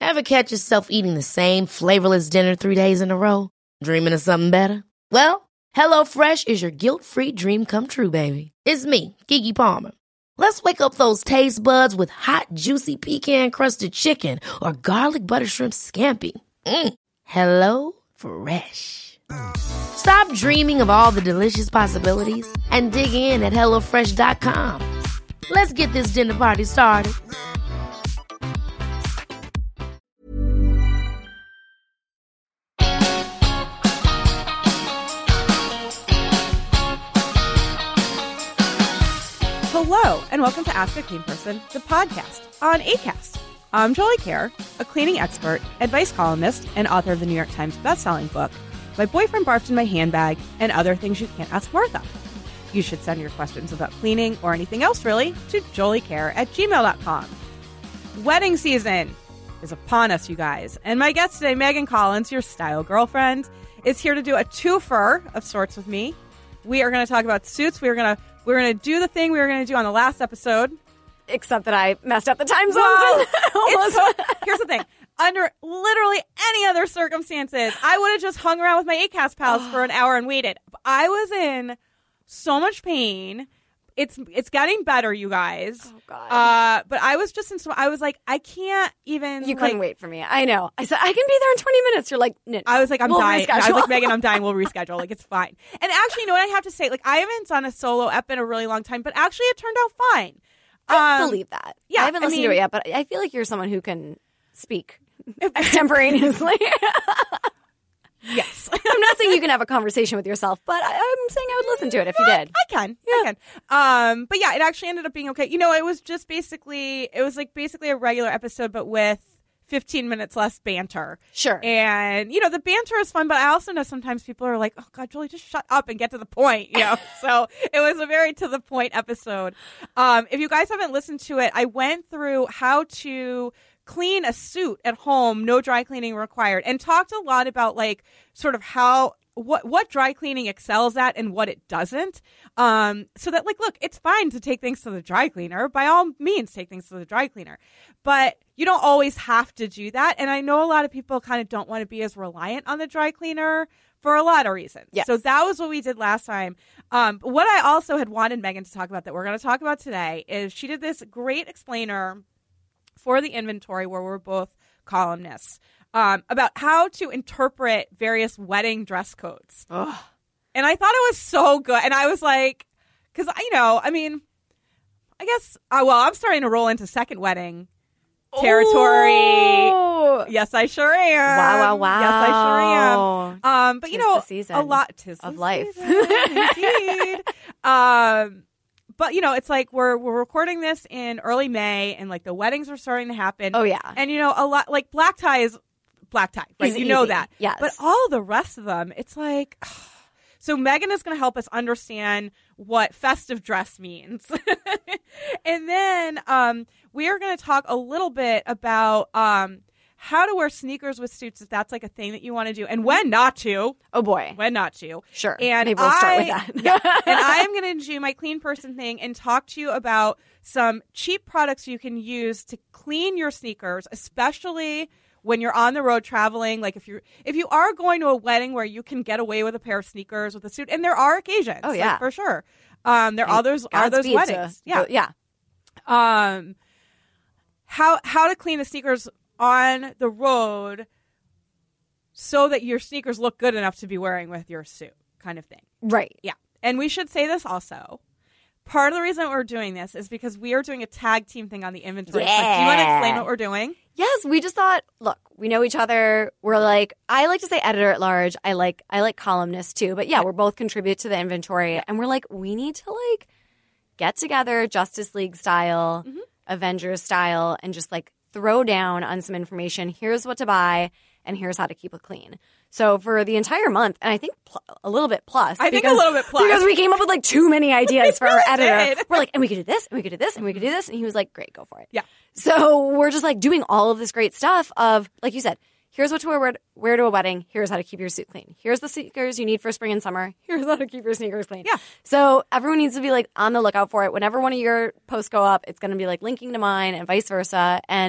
Ever catch yourself eating the same flavorless dinner 3 days in a row? Dreaming of something better? Well, HelloFresh is your guilt-free dream come true, baby. It's me, Keke Palmer. Let's wake up those taste buds with hot, juicy pecan-crusted chicken or garlic butter shrimp scampi. Hello Fresh. Stop dreaming of all the delicious possibilities and dig in at HelloFresh.com. Let's get this dinner party started. Hello, and welcome to Ask a Clean Person, the podcast on Acast. I'm Jolie Kerr, a cleaning expert, advice columnist, and author of the New York Times bestselling book, My Boyfriend Barfed in My Handbag, and Other Things You Can't Ask Martha. You should send your questions about cleaning or anything else, really, to joliekerr@gmail.com. Wedding season is upon us, you guys. And my guest today, Megan Collins, your style girlfriend, is here to do a twofer of sorts with me. We are going to talk about suits. We're going to do the thing we were going to do on the last episode. Except that I messed up the time zones. Well, here's the thing. Under literally any other circumstances, I would have just hung around with my Acast pals for an hour and waited. I was in so much pain. It's getting better, you guys. Oh, God. But I was just I was like, I can't even. You couldn't wait for me. I know. I said, I can be there in 20 minutes. You're like, no. I was like, I'm we'll dying. Reschedule. I was like, Megan, I'm dying. We'll reschedule. Like, it's fine. And actually, you know what I have to say? Like, I haven't done a solo ep in a really long time, but actually it turned out fine. I believe that. Yeah, I haven't listened to it yet, but I feel like you're someone who can speak extemporaneously. Yes. I'm not saying you can have a conversation with yourself, but I'm saying I would listen to it if you did. I can. But yeah, it actually ended up being okay. You know, it was basically a regular episode, but with 15 minutes less banter. Sure. And, you know, the banter is fun, but I also know sometimes people are like, oh, God, Julie, just shut up and get to the point, you know? So it was a very to the point episode. If you guys haven't listened to it, I went through how to clean a suit at home, no dry cleaning required, and talked a lot about like sort of what dry cleaning excels at and what it doesn't. So that like, look, it's fine to take things to the dry cleaner. By all means, take things to the dry cleaner. But you don't always have to do that. And I know a lot of people kind of don't want to be as reliant on the dry cleaner for a lot of reasons. Yes. So that was what we did last time. But what I also had wanted Megan to talk about that we're going to talk about today is she did this great explainer for the inventory where we're both columnists about how to interpret various wedding dress codes. Ugh. And I thought it was so good. And I was like, because, you know, I mean, I guess, I'm starting to roll into second wedding territory. Oh. Yes, I sure am. Wow. Yes, I sure am. But, you know, season a lot of life. Indeed. But, you know, it's like we're recording this in early May and like the weddings are starting to happen. Oh, yeah. And, you know, a lot like black tie is black tie, right? Easy, you know easy. that. Yes. But all the rest of them, it's like, so Megan is going to help us understand what festive dress means. And then we are going to talk a little bit about how to wear sneakers with suits if that's like a thing that you want to do and when not to. Oh, boy. When not to. Sure. And maybe we'll start with that. Yeah. And I am going to do my clean person thing and talk to you about some cheap products you can use to clean your sneakers, especially when you're on the road traveling. Like if you are going to a wedding where you can get away with a pair of sneakers with a suit, and there are occasions. Oh, yeah. Like, for sure. There are those weddings. Yeah. How to clean the sneakers on the road so that your sneakers look good enough to be wearing with your suit, kind of thing. Right. Yeah. And we should say this also. Part of the reason we're doing this is because we are doing a tag team thing on the inventory. Yeah. Like, do you want to explain what we're doing? Yes, we just thought, look, we know each other. We're like, I like to say editor at large. I like columnists too. But yeah, we're both contribute to the inventory. And we're like, we need to like get together Justice League style, Avengers style, and just like throw down on some information. Here's what to buy, and here's how to keep it clean. So for the entire month, and I think a little bit plus. I think a little bit plus. Because we came up with like too many ideas for our editor. did. We're like, and we could do this, and we could do this, and we could do this. And he was like, great, go for it. Yeah. So we're just like doing all of this great stuff of, like you said, here's what to wear to a wedding. Here's how to keep your suit clean. Here's the sneakers you need for spring and summer. Here's how to keep your sneakers clean. Yeah. So everyone needs to be like on the lookout for it. Whenever one of your posts go up, it's going to be like linking to mine and vice versa. And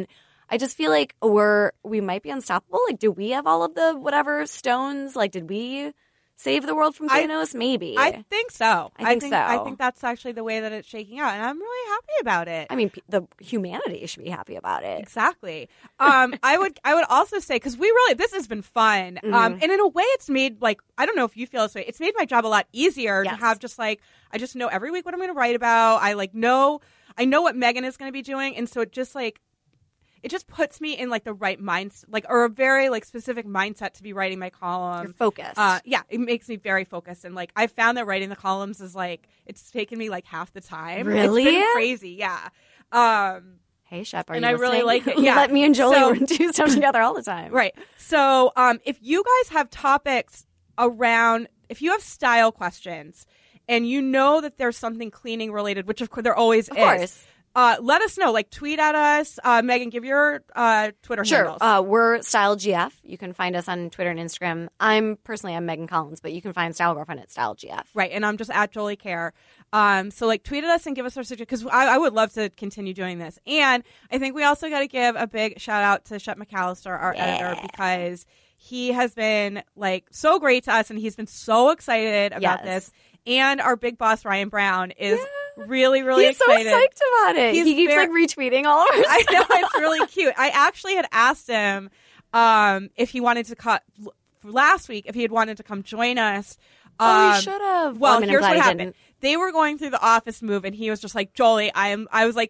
I just feel like we might be unstoppable. Like, do we have all of the whatever stones? Like, did we save the world from Thanos? Maybe. I think so. I think so. I think that's actually the way that it's shaking out, and I'm really happy about it. I mean, the humanity should be happy about it. Exactly. I would also say, because this has been fun, and in a way, it's made I don't know if you feel this way. It's made my job a lot easier to have just I just know every week what I'm going to write about. I know what Megan is going to be doing, and so it just puts me in the right mindset, or a very specific mindset to be writing my column. You're focused. Yeah, it makes me very focused, and I found that writing the columns is it's taken me half the time. Really? It's been crazy. Yeah. Hey, Shep, and I really like it. Yeah. Let me and Jolie do stuff together all the time. Right. So, if you guys have topics around, if you have style questions, and you know that there's something cleaning related, which of course there always is. Of course. Let us know. Tweet at us. Megan, give your Twitter handles. Sure. We're StyleGF. You can find us on Twitter and Instagram. I'm Megan Collins, but you can find Style Girlfriend at StyleGF. Right, and I'm just at Jolie Care. So tweet at us and give us our suggestions, because I would love to continue doing this. And I think we also got to give a big shout out to Shep McAllister, our editor, because he has been so great to us, and he's been so excited about this. And our big boss Ryan Brown is really, really excited. He's so psyched about it. He keeps retweeting all of our stuff. I know, it's really cute. I actually had asked him if he wanted to last week, if he had wanted to come join us. He should have. Well, here's what happened. They were going through the office move, and he was just like, Jolie, I was like,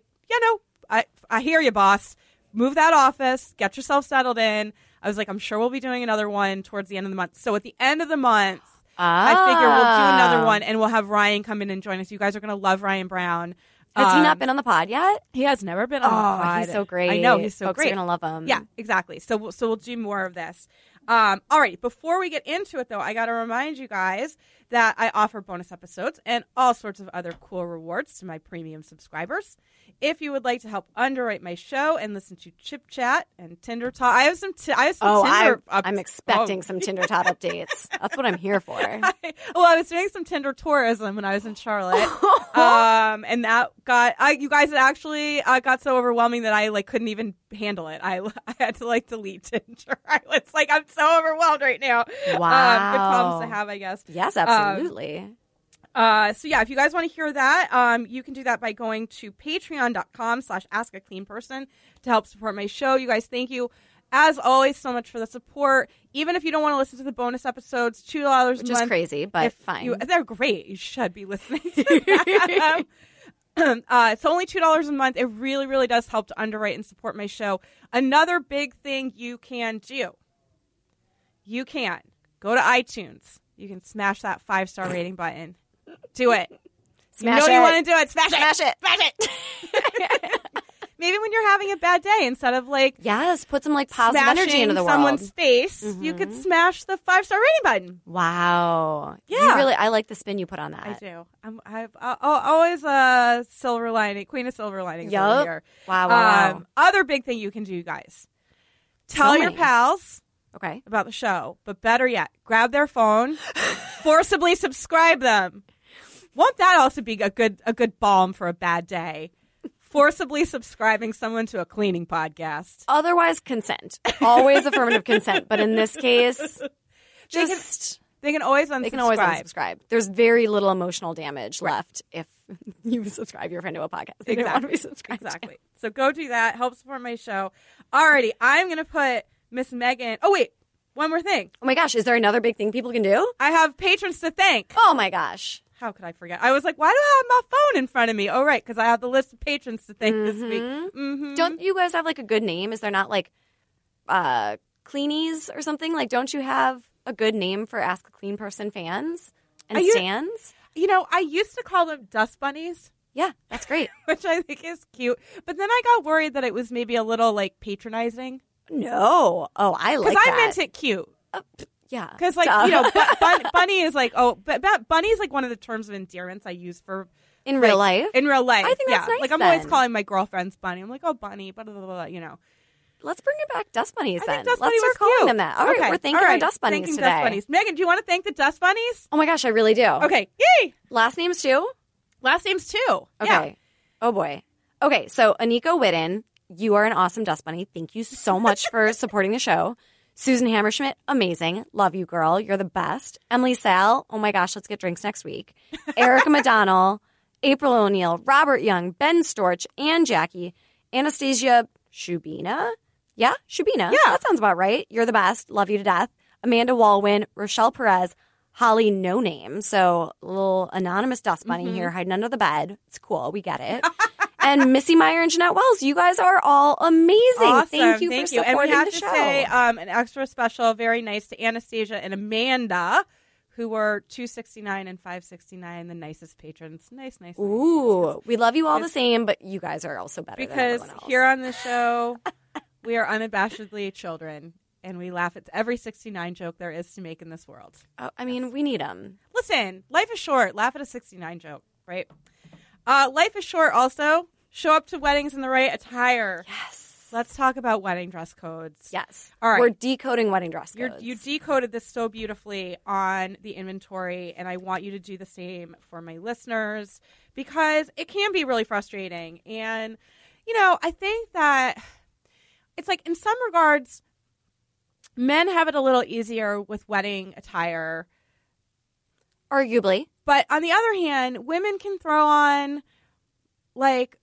I hear you, boss. Move that office. Get yourself settled in. I was like, I'm sure we'll be doing another one towards the end of the month. So at the end of the month, I figure we'll do another one, and we'll have Ryan come in and join us. You guys are going to love Ryan Brown. Has he not been on the pod yet? He has never been on the pod. He's so great. I know, he's so Folks great. You're going to love him. Yeah, exactly. So we'll do more of this. All right. Before we get into it, though, I got to remind you guys that I offer bonus episodes and all sorts of other cool rewards to my premium subscribers. If you would like to help underwrite my show and listen to Chip Chat and Tinder Talk, I have some Tinder I'm expecting some Tinder Tot updates. That's what I'm here for. I was doing some Tinder tourism when I was in Charlotte, and that you guys, it actually got so overwhelming that I couldn't even handle it. I had to delete Tinder. It's I'm so overwhelmed right now. Wow, good problems to have, I guess. Yes, absolutely. So yeah, if you guys want to hear that, you can do that by going to patreon.com/askacleanperson to help support my show. You guys, thank you as always so much for the support. Even if you don't want to listen to the bonus episodes, $2 a month. Which is crazy, but fine. They're great. You should be listening to them. It's only $2 a month. It really, really does help to underwrite and support my show. Another big thing you can do. You can go to iTunes. You can smash that 5-star rating button. Do it. Smash it. You want to do it. Smash it. Smash it. Maybe when you're having a bad day, instead of yes, put some positive energy into the world. Someone's face, you could smash the 5-star rating button. Wow. Yeah. I like the spin you put on that. I do. I've always a silver lining, queen of silver linings over here. Wow. Other big thing you can do, guys. Tell your pals. Okay. About the show, but better yet, grab their phone, forcibly subscribe them. Won't that also be a good balm for a bad day? Forcibly subscribing someone to a cleaning podcast. Otherwise, consent. Always affirmative consent, but in this case, they can always unsubscribe. They can always unsubscribe. There's very little emotional damage left if you subscribe your friend to a podcast. They don't want to be subscribed. Exactly. So go do that. Help support my show. Alrighty, I'm going to put Miss Megan. Oh, wait. One more thing. Oh, my gosh. Is there another big thing people can do? I have patrons to thank. Oh, my gosh. How could I forget? I was like, why do I have my phone in front of me? Oh, right, because I have the list of patrons to thank this week. Mm-hmm. Don't you guys have a good name? Is there not Cleanies or something? Don't you have a good name for Ask a Clean Person fans and stands? I used to call them dust bunnies. Yeah, that's great. Which I think is cute. But then I got worried that it was maybe a little patronizing. No. Oh, I like that. Because I meant it cute. Yeah. Because bunny is bunny is one of the terms of endearments I use for in real life. In real life, I think that's nice. I'm always calling my girlfriends bunny. I'm like, oh, bunny, blah, blah, blah, Let's bring it back, dust bunnies. Let's start cute. calling them that. All right, we're thanking our dust bunnies today. Dust bunnies. Megan, do you want to thank the dust bunnies? Oh my gosh, I really do. Okay, yay! Last names too. Last names too. Okay. Yeah. Oh boy. Okay, so Aniko Whitten you are an awesome dust bunny. Thank you so much for supporting the show. Susan Hammerschmidt, amazing. Love you, girl. You're the best. Emily Sal, oh my gosh, let's get drinks next week. Erica McDonnell, April O'Neil, Robert Young, Ben Storch, and Jackie. Anastasia Shubina? Yeah, Shubina. Yeah. That sounds about right. You're the best. Love you to death. Amanda Walwyn, Rochelle Perez, Holly No Name. So a little anonymous dust bunny here hiding under the bed. It's cool. We get it. And Missy Meyer and Jeanette Wells. You guys are all amazing. Awesome. Thank you for supporting And we have the to show. say an extra special, very nice to Anastasia and Amanda, who were $2.69 and $5.69, the nicest patrons. Nice. Ooh, we love you all the same, but you guys are also better than Because everyone else. here on the show, we are unabashedly children, and we laugh at every 69 joke there is to make in this world. Oh, I mean, we need them. Listen, life is short. Laugh at a 69 joke, right? Life is short also. Show up to weddings in the right attire. Yes. Let's talk about wedding dress codes. Yes. All right. We're decoding wedding dress codes. You decoded this so beautifully on the inventory, and I want you to do the same for my listeners because it can be really frustrating. And, I think that it's like in some regards, men have it a little easier with wedding attire. Arguably. But on the other hand, women can throw on like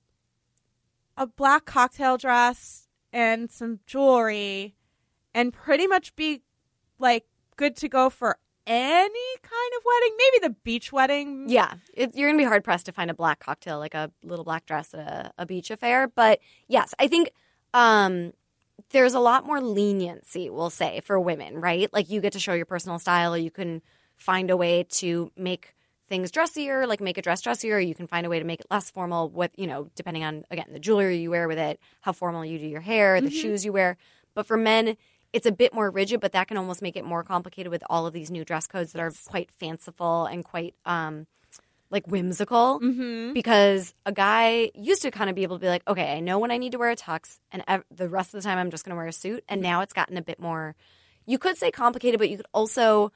a black cocktail dress and some jewelry and pretty much be like good to go for any kind of wedding. Maybe the beach wedding. Yeah. You're going to be hard pressed to find a black cocktail, like a little black dress at a beach affair. But yes, I think there's a lot more leniency, we'll say, for women, right? Like you get to show your personal style, or you can find a way to make things dressier, like make a dress dressier, or you can find a way to make it less formal with, depending on, again, the jewelry you wear with it, how formal you do your hair, the shoes you wear. But for men, it's a bit more rigid, but that can almost make it more complicated with all of these new dress codes that are quite fanciful and quite like whimsical. Because a guy used to kind of be able to be like, okay, I know when I need to wear a tux, and the rest of the time I'm just going to wear a suit. And now it's gotten a bit more, you could say complicated, but you could also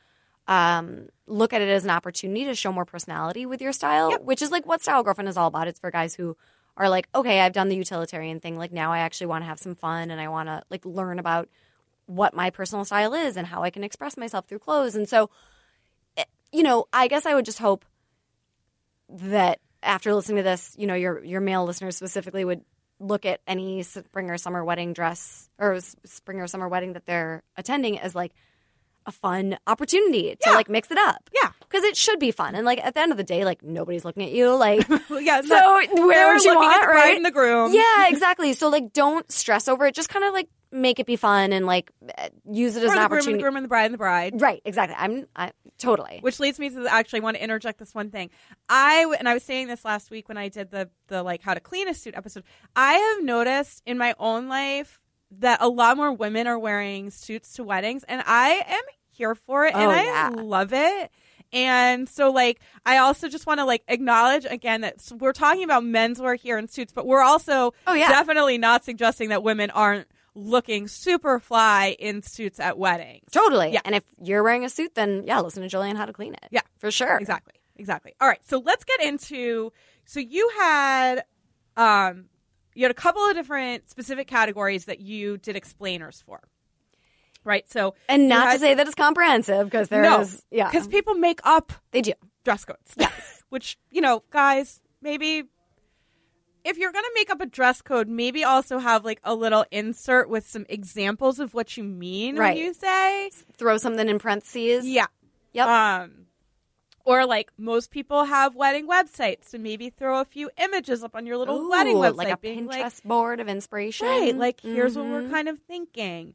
look at it as an opportunity to show more personality with your style, which is like what Style Girlfriend is all about. It's for guys who are like, okay, I've done the utilitarian thing. Like now I actually want to have some fun, and I want to like learn about what my personal style is and how I can express myself through clothes. And so, I guess I would just hope that after listening to this, your male listeners specifically would look at any spring or summer wedding dress or spring or summer wedding that they're attending as like a fun opportunity to like mix it up. Yeah. Because it should be fun. And like at the end of the day, like nobody's looking at you. Like, Yeah, so wear what you looking want, at the bride right? and the groom. Yeah, exactly. So like don't stress over it. Just kind of like make it be fun and like use it as Or an the groom and the opportunity. groom and the bride and the bride. Right, exactly. I totally. Which leads me to actually want to interject this one thing. I was saying this last week when I did the like how to clean a suit episode. I have noticed in my own life that a lot more women are wearing suits to weddings, and I am here for it, and I love it. And so, like, I also just want to like acknowledge again that we're talking about menswear here in suits, but we're also definitely not suggesting that women aren't looking super fly in suits at weddings. Totally. Yeah. And if you're wearing a suit, then listen to Jillian how to clean it. Yeah. For sure. Exactly. All right. So let's get into, so you had a couple of different specific categories that you did explainers for. Right. So, and not to say that it's comprehensive, because because people make up they do dress codes. Yes. Which, guys, maybe if you're going to make up a dress code, maybe also have like a little insert with some examples of what you mean when you say. Throw something in parentheses. Yeah. Yep. Or like most people have wedding websites, so maybe throw a few images up on your little wedding website. Like a Pinterest board of inspiration. Right. Like, here's what we're kind of thinking.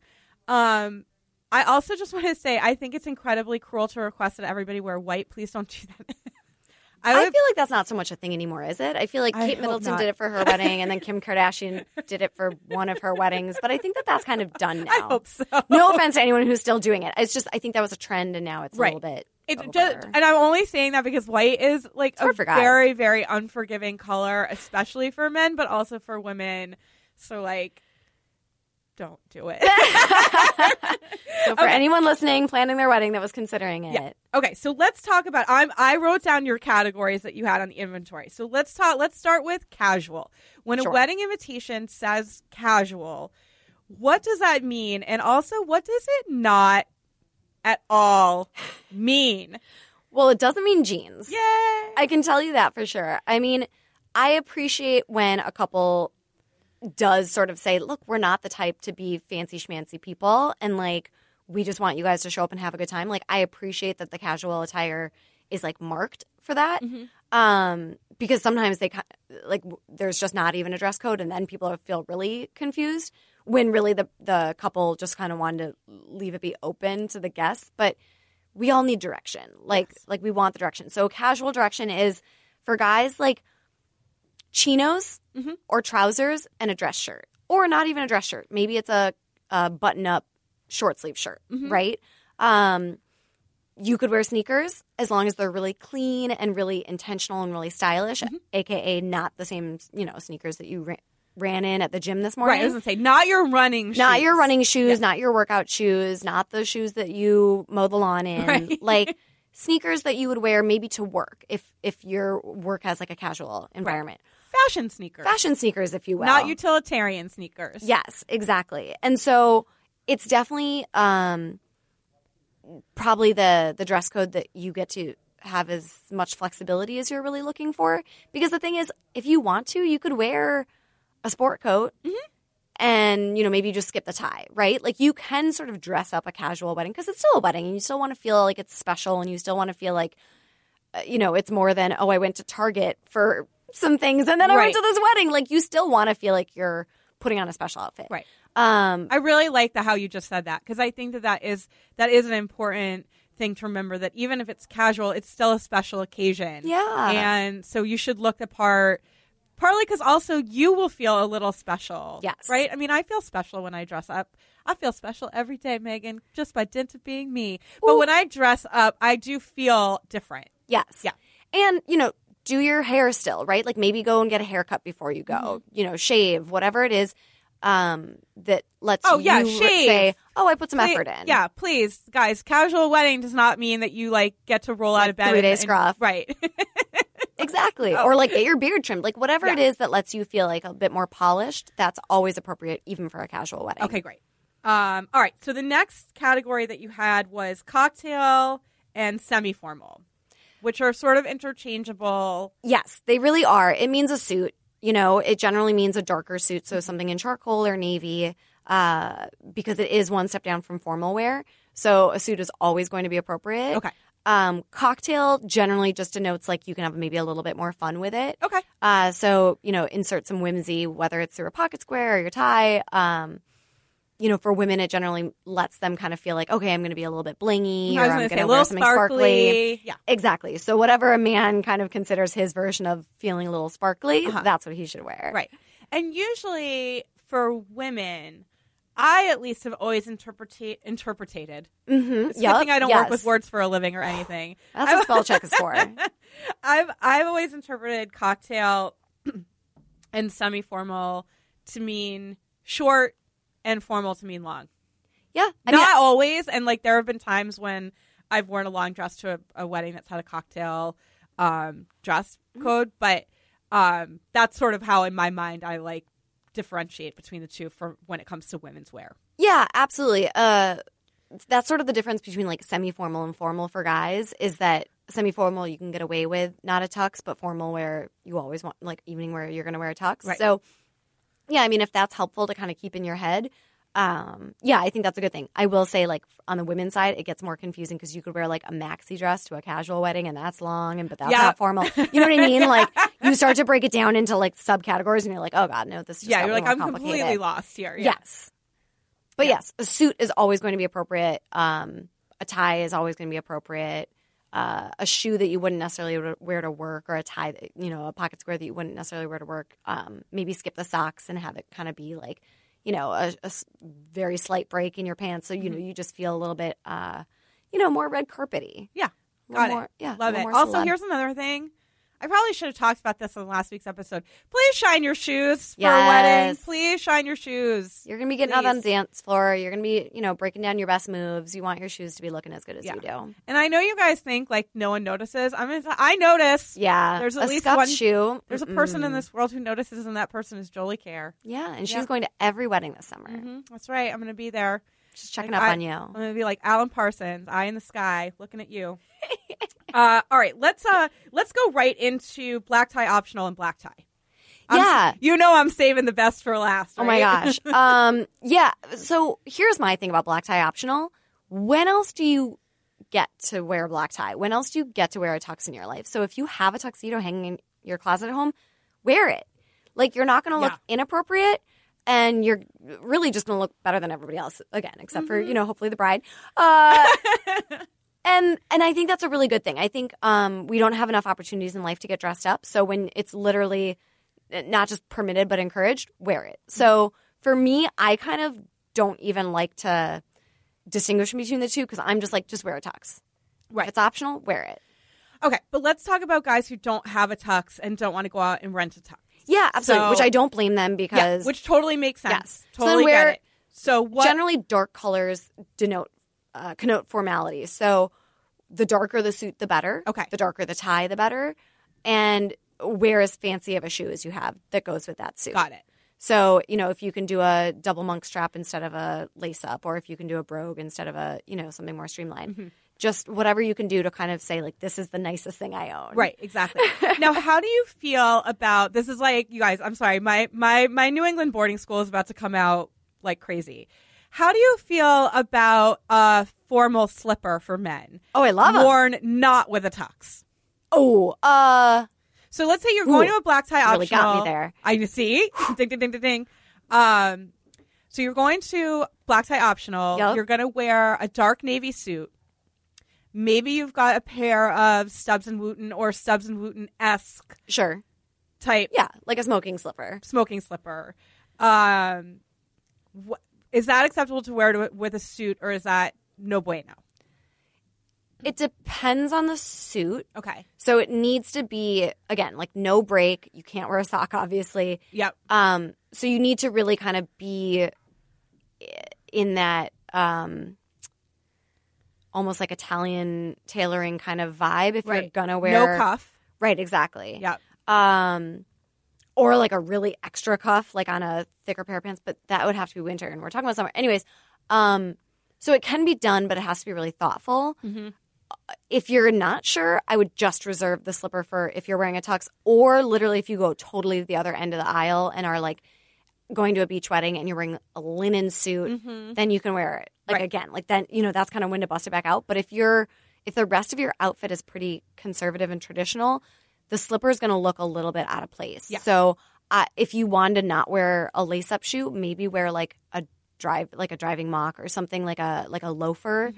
I also just want to say, I think it's incredibly cruel to request that everybody wear white. Please don't do that. I feel like that's not so much a thing anymore, is it? I feel like Kate Middleton did it for her wedding, and then Kim Kardashian did it for one of her weddings. But I think that that's kind of done now. I hope so. No offense to anyone who's still doing it. It's just, I think that was a trend, and now it's a little bit. And I'm only saying that because white is like a very, very unforgiving color, especially for men, but also for women. So like, don't do it. So for anyone listening, planning their wedding that was considering it. Yeah. Okay, so let's talk about. I wrote down your categories that you had on the inventory. So let's start with casual. When a wedding invitation says casual, what does that mean? And also, what does it not at all mean? Well, it doesn't mean jeans. Yay! I can tell you that for sure. I mean, I appreciate when a couple does sort of say, look, we're not the type to be fancy schmancy people, and like, we just want you guys to show up and have a good time. Like, I appreciate that the casual attire is like marked for that. Because sometimes they like, there's just not even a dress code, and then people feel really confused when really the couple just kind of wanted to leave it be open to the guests. But we all need direction. Like we want the direction. So casual direction is for guys like chinos or trousers and a dress shirt, or not even a dress shirt. Maybe it's a button up short sleeve shirt, right? You could wear sneakers as long as they're really clean and really intentional and really stylish, aka not the same, sneakers that you ran in at the gym this morning. Right, I was going to say, not your running shoes. Not your running shoes, not your workout shoes, not the shoes that you mow the lawn in. Right. Like sneakers that you would wear maybe to work if your work has like a casual environment. Right. Fashion sneakers. Fashion sneakers, if you will. Not utilitarian sneakers. Yes, exactly. And so it's definitely probably the dress code that you get to have as much flexibility as you're really looking for. Because the thing is, if you want to, you could wear a sport coat and, maybe just skip the tie, right? Like you can sort of dress up a casual wedding because it's still a wedding and you still want to feel like it's special and you still want to feel like, it's more than, I went to Target for some things and then I went to this wedding. Like you still want to feel like you're putting on a special outfit. Right. I really like how you just said that, because I think that is an important thing to remember, that even if it's casual, it's still a special occasion. Yeah. And so you should look the part, partly because also you will feel a little special. Yes. Right? I mean, I feel special when I dress up. I feel special every day, Megan, just by dint of being me. But when I dress up, I do feel different. Yes. Yeah. And, do your hair still, right? Like maybe go and get a haircut before you go, shave, whatever it is. That lets you say, I put some effort in. Yeah, please, guys. Casual wedding does not mean that you get to roll out of bed 3 days scruff. Right. Exactly. Or get your beard trimmed. Like whatever it is that lets you feel like a bit more polished, that's always appropriate even for a casual wedding. Okay, great. All right. So the next category that you had was cocktail and semi-formal, which are sort of interchangeable. Yes, they really are. It means a suit. It generally means a darker suit, so something in charcoal or navy, because it is one step down from formal wear. So a suit is always going to be appropriate. Okay. Cocktail generally just denotes you can have maybe a little bit more fun with it. Okay. So, insert some whimsy, whether it's through a pocket square or your tie. For women, it generally lets them kind of feel like, okay, I'm going to be a little bit blingy, or I'm going to wear something sparkly. Yeah. Exactly. So whatever a man kind of considers his version of feeling a little sparkly, that's what he should wear. Right. And usually for women, I at least have always interpreted. It's a good thing I don't work with words for a living or anything. That's what spell check is for. I've always interpreted cocktail and semi-formal to mean short and formal to mean long. Yeah. Not always. And there have been times when I've worn a long dress to a wedding that's had a cocktail dress code. But that's sort of how in my mind I differentiate between the two for when it comes to women's wear. Yeah, absolutely. That's sort of the difference between semi-formal and formal for guys, is that semi-formal you can get away with not a tux, but formal wear you always want, evening wear you're going to wear a tux. Right. So yeah, I mean, if that's helpful to kind of keep in your head, I think that's a good thing. I will say, on the women's side, it gets more confusing because you could wear a maxi dress to a casual wedding, and that's long, but that's not formal. You know what I mean? You start to break it down into subcategories, and you're like, oh god, no, this is just you're I'm completely lost here. Yeah. Yes, but yes, a suit is always going to be appropriate. A tie is always going to be appropriate. A shoe that you wouldn't necessarily wear to work, or a tie, a pocket square that you wouldn't necessarily wear to work. Maybe skip the socks and have it kind of be a very slight break in your pants. So, you just feel a little bit, more red carpety. Yeah. Got it. Yeah. Love it. Also, here's another thing. I probably should have talked about this in last week's episode. Please shine your shoes for a Yes. wedding. Please shine your shoes. You're going to be getting out on the Please. dance floor. You're going to be, breaking down your best moves. You want your shoes to be looking as good as Yeah. you do. And I know you guys think like no one notices. I notice. Yeah. There's at a least scuffed one shoe. There's a person in this world who notices, and that person is Jolie Care. Yeah, and she's Yeah. going to every wedding this summer. That's right. I'm going to be there. She's checking Like, up I- on you. I'm going to be like Alan Parsons, eye in the sky, looking at you. All right, let's go right into black tie optional and black tie. Yeah. I'm saving the best for last. Oh my right? gosh. Yeah. So here's my thing about black tie optional. When else do you get to wear a black tie? When else do you get to wear a tux in your life? So if you have a tuxedo hanging in your closet at home, wear it. Like, you're not going to look inappropriate, and you're really just going to look better than everybody else, again, except for, hopefully the bride. And I think that's a really good thing. I think we don't have enough opportunities in life to get dressed up. So when it's literally not just permitted but encouraged, wear it. So for me, I kind of don't even like to distinguish between the two because I'm just like, just wear a tux. Right. If it's optional, wear it. Okay, but let's talk about guys who don't have a tux and don't want to go out and rent a tux. Yeah, absolutely. So- which I don't blame them because Which totally makes sense. Yes. So Totally then get it. So what? generally dark colors connote formality. So the darker the suit, the better. Okay. The darker the tie, the better. And wear as fancy of a shoe as you have that goes with that suit. Got it. So, if you can do a double monk strap instead of a lace up, or if you can do a brogue instead of a, something more streamlined, just whatever you can do to kind of say, like, this is the nicest thing I own. Right, exactly. Now, how do you feel about this? Is like, you guys, I'm sorry, my New England boarding school is about to come out like crazy. How do you feel about a formal slipper for men? Oh, I love it. worn not with a tux. Oh, So let's say you're going to a black tie optional. really got me there. I see. Ding, ding, ding, ding, ding. So you're going to black tie optional. Yep. You're going to wear a dark navy suit. Maybe you've got a pair of Stubbs and Wooten or Stubbs and Wooten-esque sure. type Yeah, like a smoking slipper. smoking slipper. Is that acceptable to wear with a suit, or is that no bueno? It depends on the suit. Okay. So it needs to be, again, like no break. You can't wear a sock, obviously. Yep. So you need to really kind of be in that almost like Italian tailoring kind of vibe if you're Right. going to wear. No cuff. Right, exactly. Yep. Or like a really extra cuff, like on a thicker pair of pants, but that would have to be winter, and we're talking about summer. Anyways, so it can be done, but it has to be really thoughtful. Mm-hmm. If you're not sure, I would just reserve the slipper for if you're wearing a tux, or literally if you go totally to the other end of the aisle and are like going to a beach wedding and you're wearing a linen suit, then you can wear it. Like Right. again, like then, that's kind of when to bust it back out. But if the rest of your outfit is pretty conservative and traditional, the slipper is going to look a little bit out of place. Yeah. So if you wanted to not wear a lace-up shoe, maybe wear like a driving mock or something like a loafer.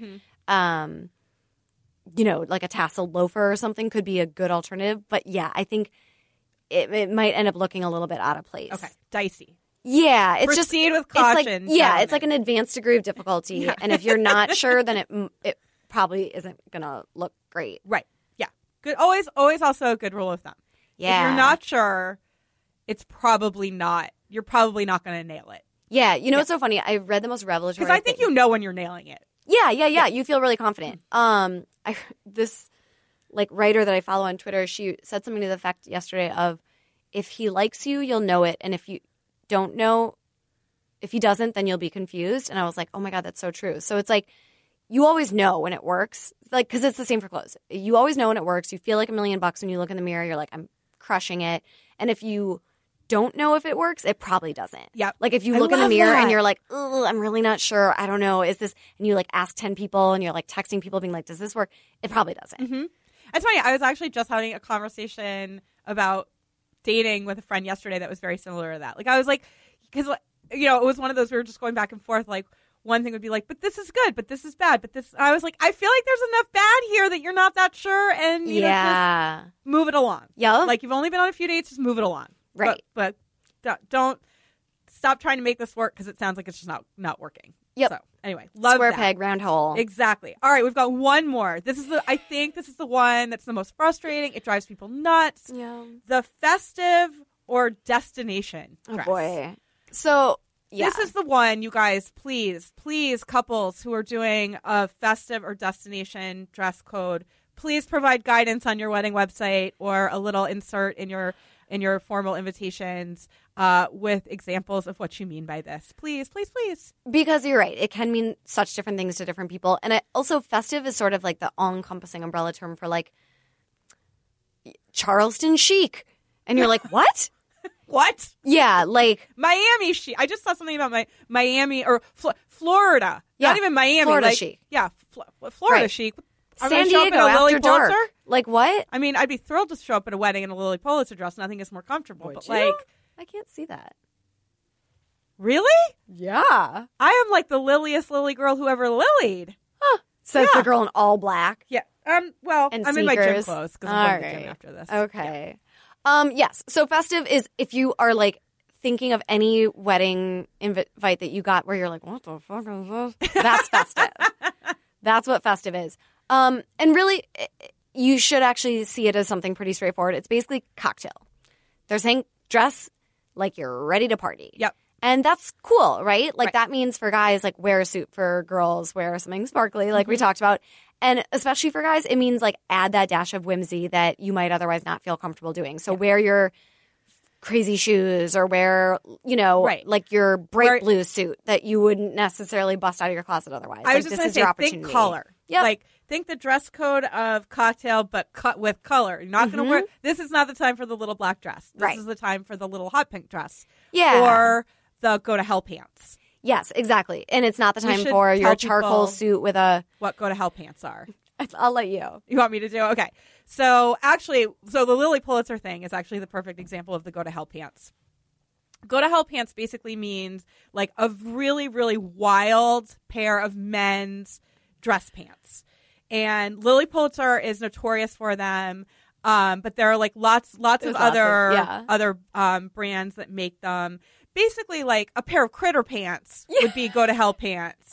Like a tassel loafer or something could be a good alternative. But yeah, I think it might end up looking a little bit out of place. Okay. Dicey. Yeah, it's just Proceed with it's like caution. it's like an advanced degree of difficulty, and if you're not sure, then it probably isn't gonna look great. Right. Yeah. Good. Always also a good rule of thumb. Yeah, If you're not sure, it's probably not. You're probably not going to nail it. Yeah, what's so funny? I read the most revelatory. Because I think thing. you know when you're nailing it. Yeah. You feel really confident. This like writer that I follow on Twitter, she said something to the effect yesterday of, if he likes you, you'll know it, and if you don't know, if he doesn't, then you'll be confused. And I was like, oh my God, that's so true. So it's like, you always know when it works, like, because it's the same for clothes. You always know when it works. You feel like $1 million when you look in the mirror. You're like, I'm crushing it. And if you don't know if it works, it probably doesn't. Yep. Like if you I look in the love mirror that. and you're like, oh, I'm really not sure. I don't know. Is this? And you like ask 10 people and you're like texting people being like, does this work? It probably doesn't. Mm-hmm. It's funny. I was actually just having a conversation about dating with a friend yesterday that was very similar to that. Like I was like, because it was one of those we were just going back and forth. Like one thing would be like, but this is good, but this is bad, but this. I was like, I feel like there's enough bad here that you're not that sure, and just move it along. Yeah. Like you've only been on a few dates, just move it along. Right. But don't stop trying to make this work because it sounds like it's just not working. Yep. So anyway, love Square that. peg, round hole. Exactly. All right, we've got one more. I think this is the one that's the most frustrating. It drives people nuts. Yeah. The festive or destination Oh, dress. boy. So, yeah. This is the one, you guys, please, couples who are doing a festive or destination dress code, please provide guidance on your wedding website or a little insert in your formal invitations with examples of what you mean by this. Please, please, please. Because you're right. It can mean such different things to different people. And also, festive is sort of like the all-encompassing umbrella term for like Charleston chic. And you're like, what? What? Yeah, like Miami chic. I just saw something about Miami or Florida. Yeah, Not even Miami. Florida like, chic. Yeah, Florida Right. chic. Am I San show up in Diego a Lily after dark. Pulitzer? Like what? I mean, I'd be thrilled to show up at a wedding in a Lily Pulitzer dress. Nothing is more comfortable. But like, I can't see that. really? Yeah. I am like the liliest Lily girl who ever lilied. Says Yeah. the girl in all black. Yeah. Well, And I'm in my gym sneakers. clothes because I'm All going to the gym right. after this. Okay. Yes. So festive is if you are like thinking of any wedding invite that you got where you're like, what the fuck is this? That's festive. That's what festive is. And really, you should actually see it as something pretty straightforward. It's basically cocktail. They're saying dress like you're ready to party. Yep. And that's cool, right? Like Right. that means for guys, like wear a suit. For girls, wear something sparkly, like we talked about. And especially for guys, it means like add that dash of whimsy that you might otherwise not feel comfortable doing. So wear your crazy shoes or wear, Right. like your bright Wear- blue suit that you wouldn't necessarily bust out of your closet otherwise. I Like, was just this going to is your say, opportunity. think color. Yep. Like, think the dress code of cocktail, but cut with color. You're not going to wear. This is not the time for the little black dress. This Right. is the time for the little hot pink dress. Yeah. Or the go to hell pants. Yes, exactly. And it's not the We time should for your tell charcoal people- suit with a. What go to hell pants are. I'll let you. You want me to do? Okay. So actually, the Lily Pulitzer thing is actually the perfect example of the go to hell pants. Go to hell pants basically means like a really, really wild pair of men's dress pants. And Lily Pulitzer is notorious for them. But there are like lots of lots of- yeah. other brands that make them. Basically, like a pair of critter pants would be go to hell pants.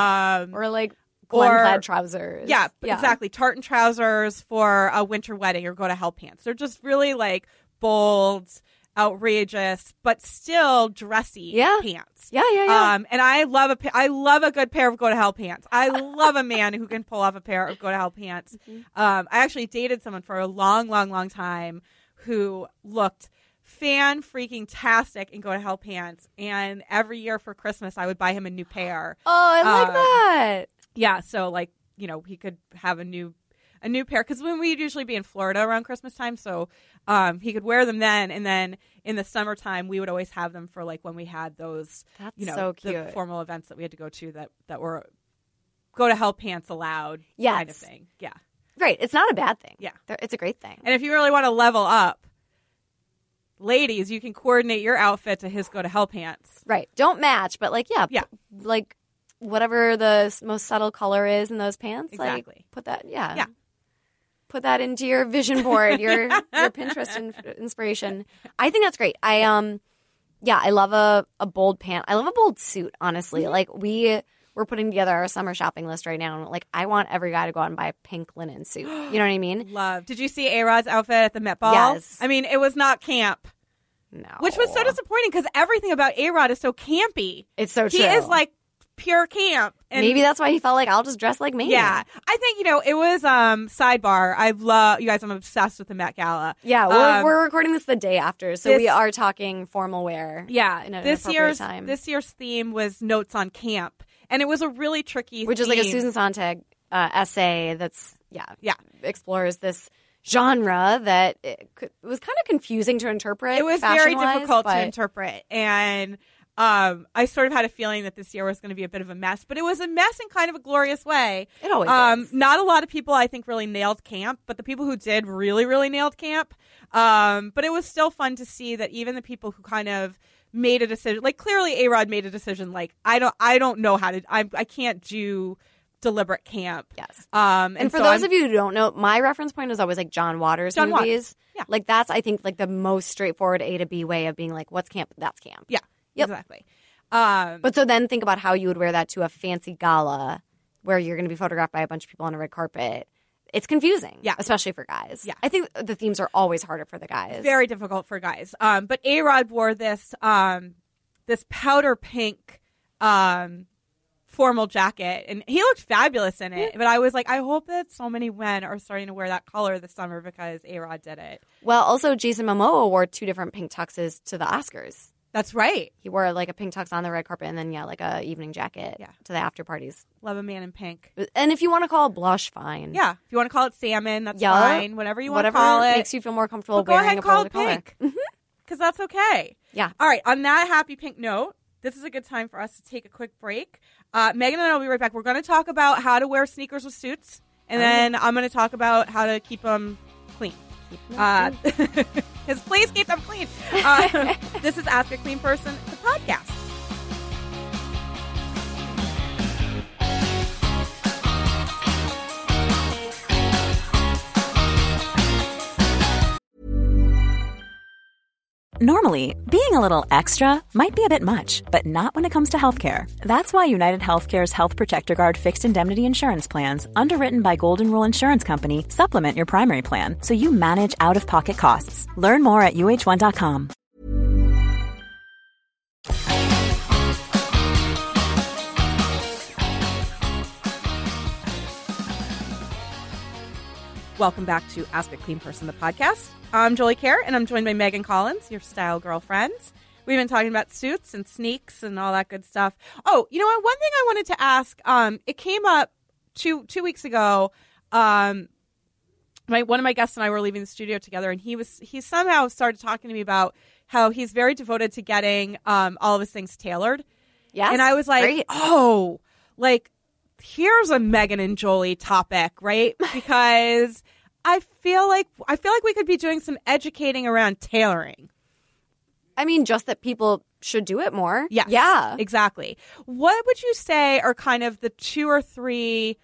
Or like Glen Or- plaid trousers. Yeah, exactly. Tartan trousers for a winter wedding or go to hell pants. They're just really like bold, outrageous, but still dressy pants. Yeah. And I love a good pair of go to hell pants. I love a man who can pull off a pair of go to hell pants. I actually dated someone for a long, long, long time who looked fan freaking tastic in go to hell pants, and every year for Christmas I would buy him a new pair. Oh, I like that. Yeah, so like, he could have a new pair because when we'd usually be in Florida around Christmas time, so he could wear them then, and then in the summertime we would always have them for like when we had those That's so the cute. formal events that we had to go to that were go to hell pants allowed kind of Yes. thing. Yeah. Right. It's not a bad thing. Yeah. It's a great thing. And if you really want to level up, ladies, you can coordinate your outfit to his go to hell pants. Right. Don't match, but like, yeah. Yeah. Like whatever the most subtle color is in those pants. Exactly. Like, put that, yeah. Yeah. Put that into your vision board, your Pinterest inspiration. I think that's great. I love a bold pant. I love a bold suit, honestly. Like we're putting together our summer shopping list right now. And like, I want every guy to go out and buy a pink linen suit. You know what I mean? Love. Did you see A-Rod's outfit at the Met Ball? Yes. I mean, it was not camp. No. Which was so disappointing because everything about A-Rod is so campy. It's so true. He is like pure camp. And maybe that's why he felt like I'll just dress like me. yeah. I think, it was sidebar. I love you guys. I'm obsessed with the Met Gala. Yeah, we're recording this the day after, so we are talking formal wear. Yeah. in an This appropriate time. year's theme was notes on camp. And it was a really tricky Which is like a theme. Susan Sontag essay that's Yeah. explores this genre that it was kind of confusing to interpret. It was very fashion-wise, difficult to but- interpret. And I sort of had a feeling that this year was going to be a bit of a mess, but it was a mess in kind of a glorious way. It always is. Not a lot of people, I think, really nailed camp, but the people who did really, really nailed camp. But it was still fun to see that even the people who kind of made a decision, like clearly A-Rod made a decision, like I don't know how to, I can't do deliberate camp. Yes. And for so those of you who don't know, my reference point is always like John Waters John Waters. movies. Yeah. Like that's, I think, like the most straightforward A to B way of being like, what's camp? That's camp. Yeah, Yep. exactly. But so then think about how you would wear that to a fancy gala where you're going to be photographed by a bunch of people on a red carpet. It's confusing, especially for guys. Yeah. I think the themes are always harder for the guys. Very difficult for guys. But A-Rod wore this powder pink formal jacket, and he looked fabulous in it. But I was like, I hope that so many men are starting to wear that color this summer because A-Rod did it. Well, also Jason Momoa wore 2 different pink tuxes to the Oscars. That's right. He wore like a pink tux on the red carpet and then, like a evening jacket to the after parties. Love a man in pink. And if you want to call it blush, fine. Yeah. If you want to call it salmon, that's fine. Whatever you want to call it. Whatever makes you feel more comfortable But wearing go ahead and call it color. pink. Because that's okay. Yeah. All right. On that happy pink note, this is a good time for us to take a quick break. Megan and I will be right back. We're going to talk about how to wear sneakers with suits. And then I'm going to talk about how to keep them clean. Because please keep them clean. This is Ask a Clean Person, the podcast. Normally, being a little extra might be a bit much, but not when it comes to healthcare. That's why United Healthcare's Health Protector Guard fixed indemnity insurance plans, underwritten by Golden Rule Insurance Company, supplement your primary plan so you manage out-of-pocket costs. Learn more at uh1.com. Welcome back to Ask a Clean Person, the podcast. I'm Jolie Kerr, and I'm joined by Megan Collins, your style girlfriend. We've been talking about suits and sneaks and all that good stuff. Oh, you know what? One thing I wanted to ask, it came up two weeks ago. One of my guests and I were leaving the studio together, and he somehow started talking to me about how he's very devoted to getting all of his things tailored. Yes. And I was like, here's a Megan and Jolie topic, right? Because I feel like we could be doing some educating around tailoring. I mean, just that people should do it more. Yes, yeah, exactly. What would you say are kind of the 2 or 3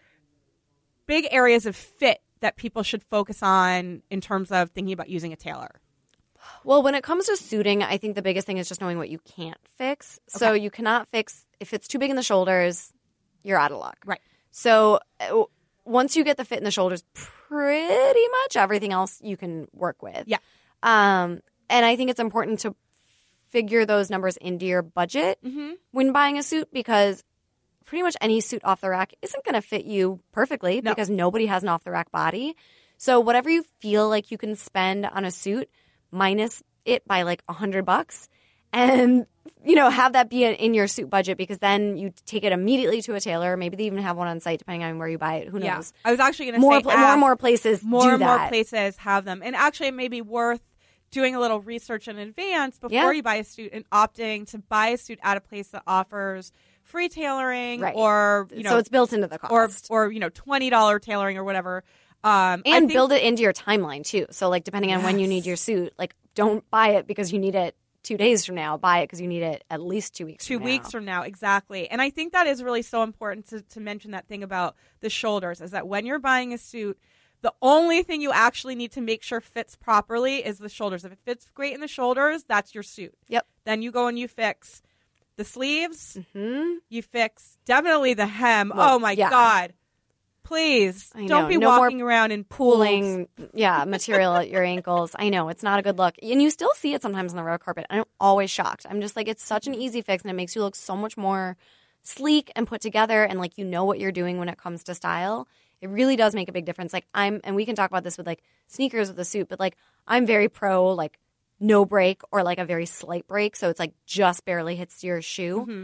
big areas of fit that people should focus on in terms of thinking about using a tailor? Well, when it comes to suiting, I think the biggest thing is just knowing what you can't fix. Okay. So you cannot fix, if it's too big in the shoulders, you're out of luck. Right. So once you get the fit in the shoulders, pretty much everything else you can work with. Yeah. And I think it's important to figure those numbers into your budget when buying a suit, because pretty much any suit off the rack isn't going to fit you perfectly because nobody has an off the rack body. So whatever you feel like you can spend on a suit, minus it by like $100, and have that be in your suit budget, because then you take it immediately to a tailor. Maybe they even have one on site, depending on where you buy it. Who knows? Yeah. I was actually going to say more and more places more do and that. more places have them, and actually it may be worth doing a little research in advance before you buy a suit and opting to buy a suit at a place that offers free tailoring, or so it's built into the cost, or $20 tailoring or whatever. And build it into your timeline too. So like depending on when you need your suit, like don't buy it because you need it 2 days from now. Buy it because you need it at least 2 weeks. 2 weeks from now, exactly. And I think that is really so important to mention that thing about the shoulders, is that when you're buying a suit, the only thing you actually need to make sure fits properly is the shoulders. If it fits great in the shoulders, that's your suit. Yep. Then you go and you fix the sleeves. Mm-hmm. You fix definitely the hem. Well, oh my God. Please don't be walking around in pooling material at your ankles. I know it's not a good look. And you still see it sometimes on the red carpet. I'm always shocked. I'm just like, it's such an easy fix, and it makes you look so much more sleek and put together, and like what you're doing when it comes to style. It really does make a big difference. Like and we can talk about this with like sneakers with a suit, but like I'm very pro like no break or like a very slight break, so it's like just barely hits your shoe. Mm-hmm.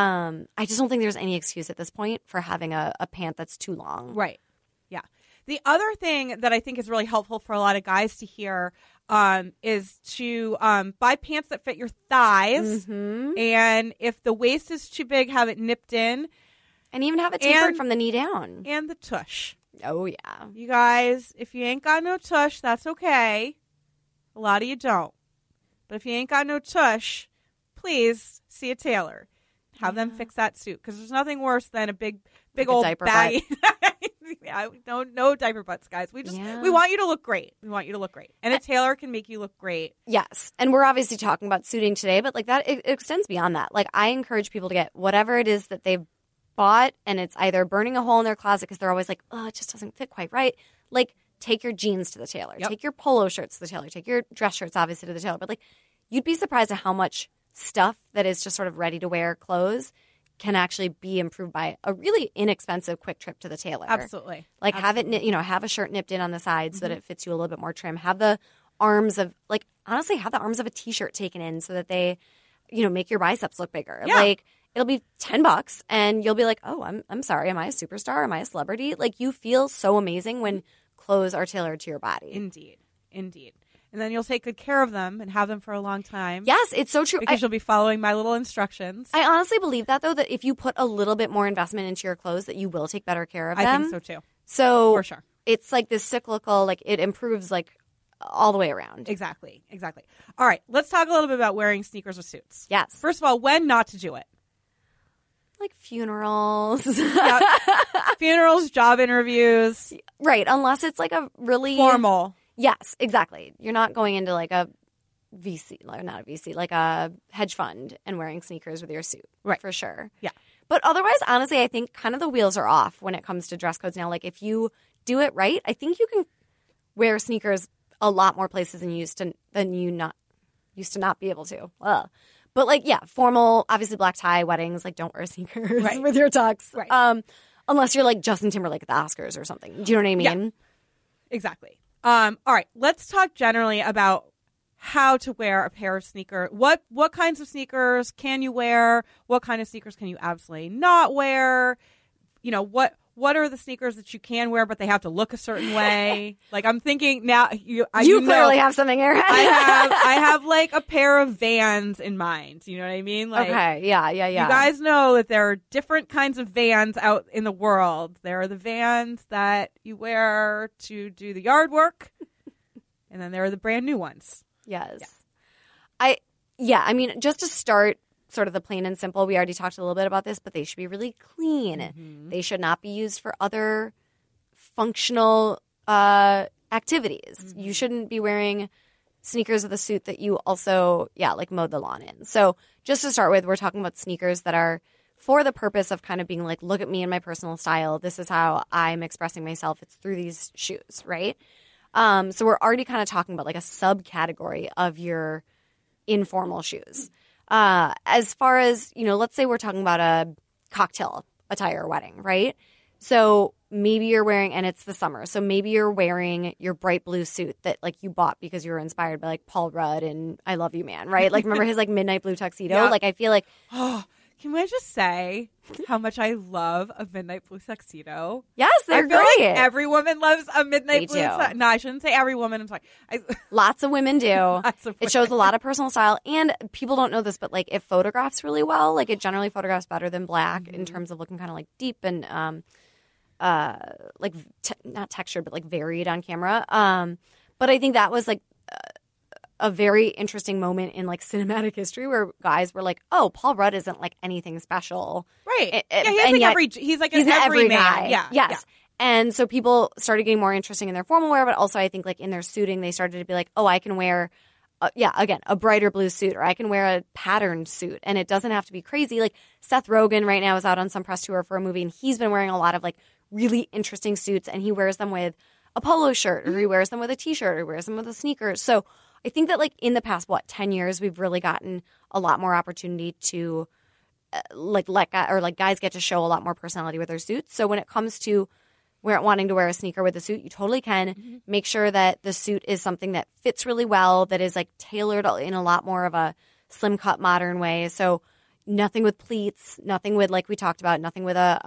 I just don't think there's any excuse at this point for having a pant that's too long. Right. Yeah. The other thing that I think is really helpful for a lot of guys to hear is to buy pants that fit your thighs. Mm-hmm. And if the waist is too big, have it nipped in. And even have it tapered from the knee down. And the tush. Oh, yeah. You guys, if you ain't got no tush, that's okay. A lot of you don't. But if you ain't got no tush, please see a tailor. Have them fix that suit, because there's nothing worse than a big old diaper baggy. Yeah, no diaper butts, guys. We want you to look great. We want you to look great, and a tailor can make you look great. Yes, and we're obviously talking about suiting today, but like that, it extends beyond that. Like I encourage people to get whatever it is that they've bought, and it's either burning a hole in their closet because they're always like, oh, it just doesn't fit quite right. Like take your jeans to the tailor, take your polo shirts to the tailor, take your dress shirts obviously to the tailor. But like you'd be surprised at how much stuff that is just sort of ready to wear clothes can actually be improved by a really inexpensive quick trip to the tailor. Absolutely. Like have it, have a shirt nipped in on the side so that it fits you a little bit more trim. Have the arms of, like, honestly, have the arms of a t-shirt taken in so that they, make your biceps look bigger. Yeah. Like it'll be $10 and you'll be like, oh, I'm sorry. Am I a superstar? Am I a celebrity? Like you feel so amazing when clothes are tailored to your body. Indeed. And then you'll take good care of them and have them for a long time. Yes, it's so true. Because you'll be following my little instructions. I honestly believe that, though, that if you put a little bit more investment into your clothes, that you will take better care of them. I think so, too. So for sure. It's like this cyclical, like it improves like all the way around. Exactly. All right, let's talk a little bit about wearing sneakers with suits. Yes. First of all, when not to do it. Like funerals. Funerals, job interviews. Right, unless it's like a really formal. Yes, exactly. You're not going into like a VC, not a VC, like a hedge fund and wearing sneakers with your suit. Right. For sure. Yeah. But otherwise, honestly, I think kind of the wheels are off when it comes to dress codes now. Like if you do it right, I think you can wear sneakers a lot more places than you used to not be able to. Ugh. But like, yeah, formal, obviously black tie, weddings, like don't wear sneakers with your tux. Right. Unless you're like Justin Timberlake at the Oscars or something. Do you know what I mean? Yeah. Exactly. All right, let's talk generally about how to wear a pair of sneakers. What kinds of sneakers can you wear? What kind of sneakers can you absolutely not wear? What are the sneakers that you can wear, but they have to look a certain way? Like I'm thinking now, you clearly have something, Erin. I have like a pair of Vans in mind. You know what I mean? Like, okay, yeah. You guys know that there are different kinds of Vans out in the world. There are the Vans that you wear to do the yard work, and then there are the brand new ones. Yes. Yeah. I mean, just to start sort of the plain and simple, we already talked a little bit about this, but they should be really clean. Mm-hmm. They should not be used for other functional activities. Mm-hmm. You shouldn't be wearing sneakers with a suit that you also, like mowed the lawn in. So just to start with, we're talking about sneakers that are for the purpose of kind of being like, look at me and my personal style. This is how I'm expressing myself. It's through these shoes, right? So we're already kind of talking about like a subcategory of your informal shoes. As far as, let's say we're talking about a cocktail attire wedding, right? So maybe you're wearing, and it's the summer, so maybe you're wearing your bright blue suit that like you bought because you were inspired by like Paul Rudd and I Love You Man, right? Like remember his like midnight blue tuxedo? Yeah. Like I feel like, can we just say how much I love a midnight blue tuxedo? Yes, they're great. Like every woman loves a midnight blue tuxedo. No, I shouldn't say every woman. I'm sorry. Lots of women do. It shows a lot of personal style. And people don't know this, but like it photographs really well. Like it generally photographs better than black in terms of looking kind of like deep and like not textured, but like varied on camera. But I think that was like a very interesting moment in like cinematic history where guys were like, "Oh, Paul Rudd isn't like anything special." Right. He's like an every guy. Yeah. Yes. Yeah. And so people started getting more interesting in their formal wear, but also I think like in their suiting, they started to be like, "Oh, I can wear a brighter blue suit, or I can wear a patterned suit." And it doesn't have to be crazy. Like Seth Rogen right now is out on some press tour for a movie, and he's been wearing a lot of like really interesting suits, and he wears them with a polo shirt, or he wears them with a t-shirt, or he wears them with a sneakers. So I think that like in the past, 10 years, we've really gotten a lot more opportunity to guys get to show a lot more personality with their suits. So when it comes to wanting to wear a sneaker with a suit, you totally can. Mm-hmm. Make sure that the suit is something that fits really well, that is like tailored in a lot more of a slim cut modern way. So nothing with pleats, nothing with, like we talked about, nothing with a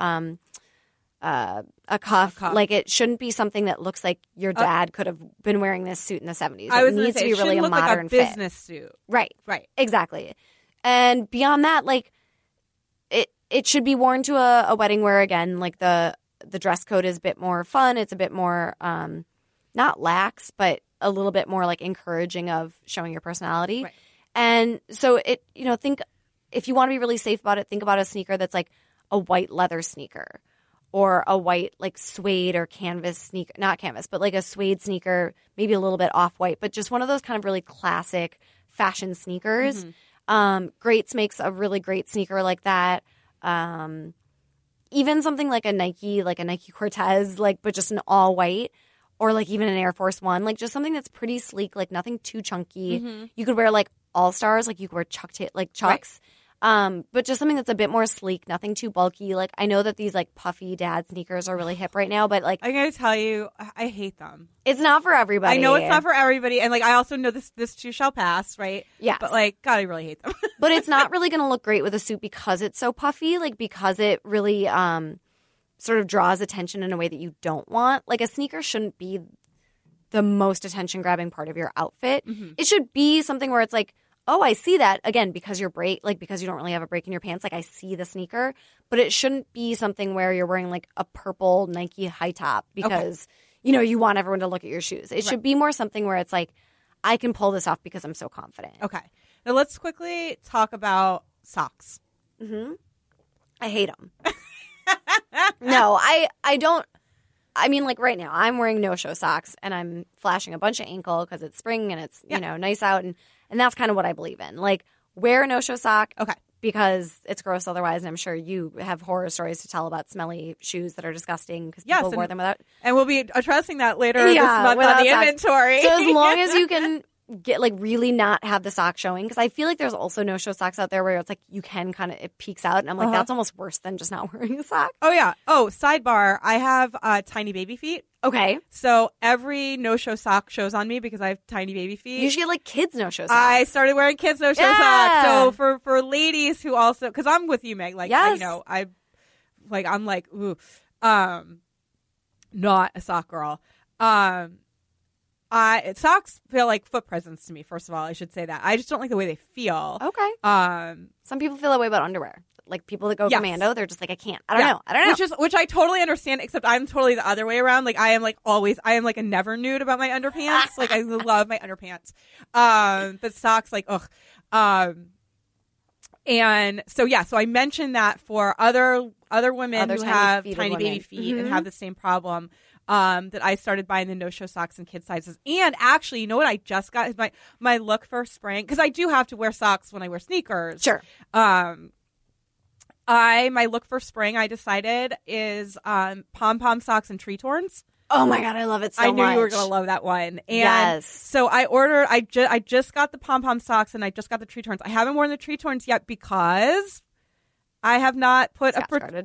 cuff. Like it shouldn't be something that looks like your dad could have been wearing this suit in the 70s. It needs to be really a modern like a business suit. Right. Exactly. And beyond that, like it should be worn to a wedding where, again, like the dress code is a bit more fun. It's a bit more not lax, but a little bit more like encouraging of showing your personality. Right. And so think if you want to be really safe about it, think about a sneaker that's like a white leather sneaker. or a white like suede or canvas sneaker, not canvas, but like a suede sneaker, maybe a little bit off-white, but just one of those kind of really classic fashion sneakers. Greats makes a really great sneaker like that. Even something like a Nike Cortez, like, but just an all white, or like even an Air Force One, like just something that's pretty sleek, like nothing too chunky. You could wear like All Stars, like you could wear Chucks. But just something that's a bit more sleek, nothing too bulky. Like I know that these like puffy dad sneakers are really hip right now, but like I'm gonna tell you, I hate them. it's not for everybody. I know it's not for everybody, and like I also know this too shall pass, right? Yes. But like, God, I really hate them. But it's not really going to look great with a suit because it's so puffy, like because it really sort of draws attention in a way that you don't want. Like a sneaker shouldn't be the most attention grabbing part of your outfit. It should be something where it's like, oh, I see that again because because you don't really have a break in your pants. Like I see the sneaker, but it shouldn't be something where you're wearing like a purple Nike high top because you want everyone to look at your shoes. It should be more something where it's like, I can pull this off because I'm so confident. Okay, now let's quickly talk about socks. I hate them. No, I don't. I mean, like right now, I'm wearing no-show socks and I'm flashing a bunch of ankle because it's spring and it's nice out, and that's kind of what I believe in. Like, wear a no-show sock, because it's gross otherwise, and I'm sure you have horror stories to tell about smelly shoes that are disgusting because people wore them without. And we'll be addressing that later this month on the inventory. So as long as you can get like really not have the sock showing, because I feel like there's also no-show socks out there where it's like you can kind of, it peeks out, and I'm like, that's almost worse than just not wearing a sock. Oh yeah. Oh, sidebar. I have tiny baby feet. Okay. So every no-show sock shows on me because I have tiny baby feet. You should get like kids no-show socks. I started wearing kids no-show socks. So for ladies who also, because I'm with you, Meg. Like, yes. I'm like, ooh, not a sock girl. Socks feel like foot presents to me. First of all, I should say that. I just don't like the way they feel. Okay. Some people feel that way about underwear. Like people that go commando, they're just like, I can't. I don't know. Which I totally understand, except I'm totally the other way around. Like I am like a never nude about my underpants. Like I love my underpants. But socks, like, ugh. And so I mentioned that for other women who have tiny baby feet and have the same problem. That I started buying the no-show socks in kid sizes. And actually, you know what I just got is my look for spring, because I do have to wear socks when I wear sneakers. Sure. My look for spring, I decided, is pom-pom socks and tree torns. Oh my God, I love it so much. I knew you were going to love that one. And yes. So I just got the pom-pom socks and I just got the tree torns. I haven't worn the tree torns yet because I have not put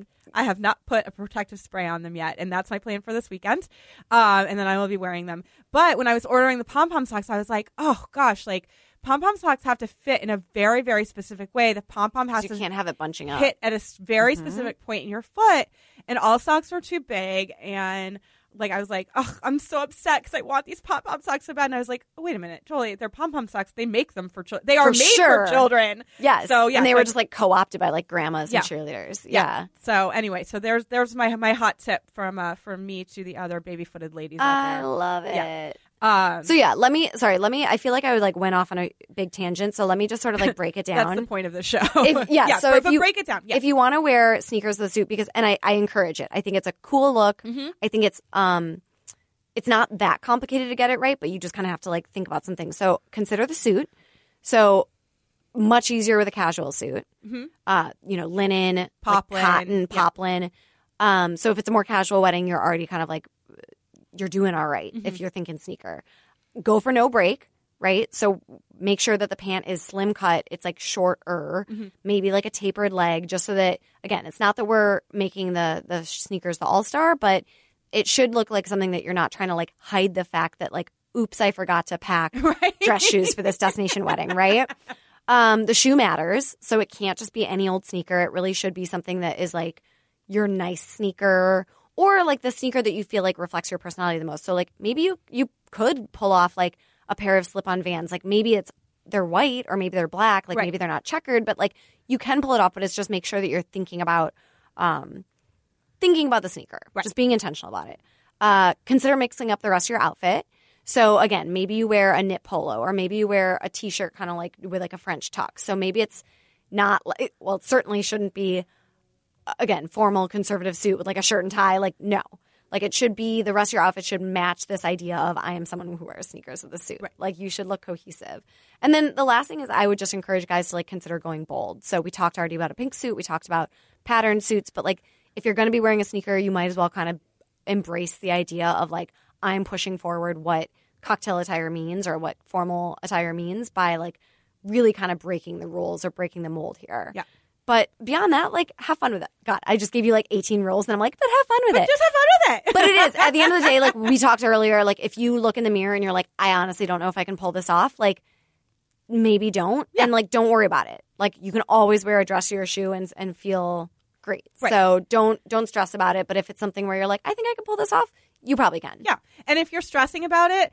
a protective spray on them yet, and that's my plan for this weekend. And then I will be wearing them. But when I was ordering the pom-pom socks, I was like, oh gosh, like pom-pom socks have to fit in a very, very specific way. The pom-pom has to, you can't have it bunching up, hit at a very specific point in your foot, and all socks were too big. And like I was like, oh, I'm so upset because I want these pom-pom socks so bad. And I was like, oh, wait a minute, Jolie, they're pom-pom socks. They make them for children. They are made for children. Yes. So yeah, and they were just like co-opted by like grandmas and cheerleaders. Yeah. So anyway, so there's my hot tip from me to the other baby-footed ladies out there. I love it. Yeah. Let me, I feel like I like went off on a big tangent. So let me just sort of like break it down. That's the point of the show. But break it down. Yeah. If you want to wear sneakers with a suit, and I encourage it. I think it's a cool look. I think it's not that complicated to get it right, but you just kind of have to like think about some things. So consider the suit. So much easier with a casual suit. Linen, poplin, like cotton, poplin. So if it's a more casual wedding, you're already kind of like, you're doing all right if you're thinking sneaker. Go for no break, right? So make sure that the pant is slim cut. It's like shorter, maybe like a tapered leg, just so that, again, it's not that we're making the sneakers the all-star, but it should look like something that you're not trying to like hide the fact that like, oops, I forgot to pack dress shoes for this destination wedding, right? The shoe matters. So it can't just be any old sneaker. It really should be something that is like your nice sneaker, or like the sneaker that you feel like reflects your personality the most. So like maybe you could pull off like a pair of slip-on Vans. Like maybe they're white or maybe they're black. Like maybe they're not checkered, but like you can pull it off. But it's just make sure that you're thinking about the sneaker, just being intentional about it. Consider mixing up the rest of your outfit. So again, maybe you wear a knit polo, or maybe you wear a t-shirt kind of like with like a French tuck. So maybe it's not it certainly shouldn't be again, formal conservative suit with like a shirt and tie. Like, no. Like, it should be, the rest of your outfit should match this idea of I am someone who wears sneakers with a suit. Right. Like, you should look cohesive. And then the last thing is I would just encourage guys to like consider going bold. So we talked already about a pink suit. We talked about patterned suits. But like, if you're going to be wearing a sneaker, you might as well kind of embrace the idea of like, I'm pushing forward what cocktail attire means or what formal attire means by like really kind of breaking the rules or breaking the mold here. Yeah. But beyond that, like, have fun with it. God, I just gave you like 18 rules, and I'm like, but have fun with it. Just have fun with it. But it is. At the end of the day, like we talked earlier, like if you look in the mirror and you're like, I honestly don't know if I can pull this off, like maybe don't. Yeah. And like don't worry about it. Like you can always wear a dress or a shoe and feel great. Right. So don't stress about it. But if it's something where you're like, I think I can pull this off, you probably can. Yeah. And if you're stressing about it,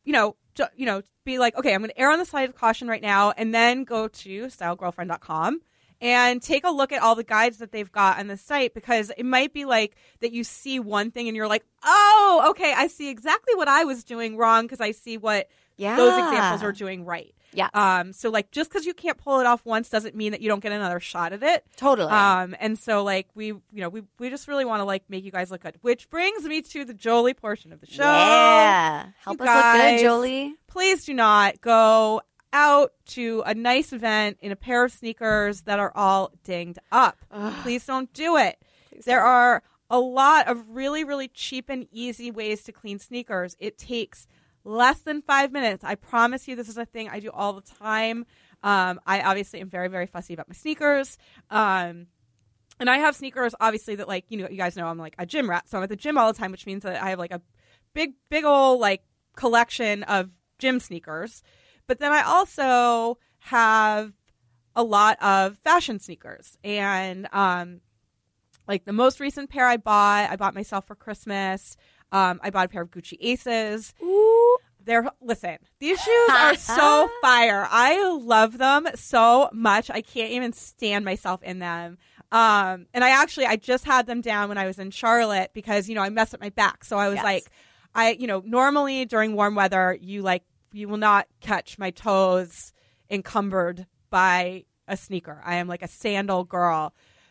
be like, okay, I'm going to err on the side of caution right now, and then go to stylegirlfriend.com and take a look at all the guides that they've got on the site, because it might be like that you see one thing and you're like, oh, okay, I see exactly what I was doing wrong because I see what those examples are doing right. Yes. So like just because you can't pull it off once doesn't mean that you don't get another shot at it. Totally. And so like we just really want to like make you guys look good, which brings me to the Jolie portion of the show. Yeah. Help You us look guys, good, Jolie. Please do not go out to a nice event in a pair of sneakers that are all dinged up. Please don't do it. There are a lot of really, really cheap and easy ways to clean sneakers. It takes less than 5 minutes. I promise you this is a thing I do all the time. I obviously am very, very fussy about my sneakers. And I have sneakers, obviously, that like, you guys know I'm like a gym rat. So I'm at the gym all the time, which means that I have like a big old like collection of gym sneakers. But then I also have a lot of fashion sneakers. And like the most recent pair I bought myself for Christmas. I bought a pair of Gucci Aces. Ooh. Listen, these shoes are so fire. I love them so much. I can't even stand myself in them. And I just had them down when I was in Charlotte because, I messed up my back. So I was like, normally during warm weather, you will not catch my toes encumbered by a sneaker. I am like a sandal girl.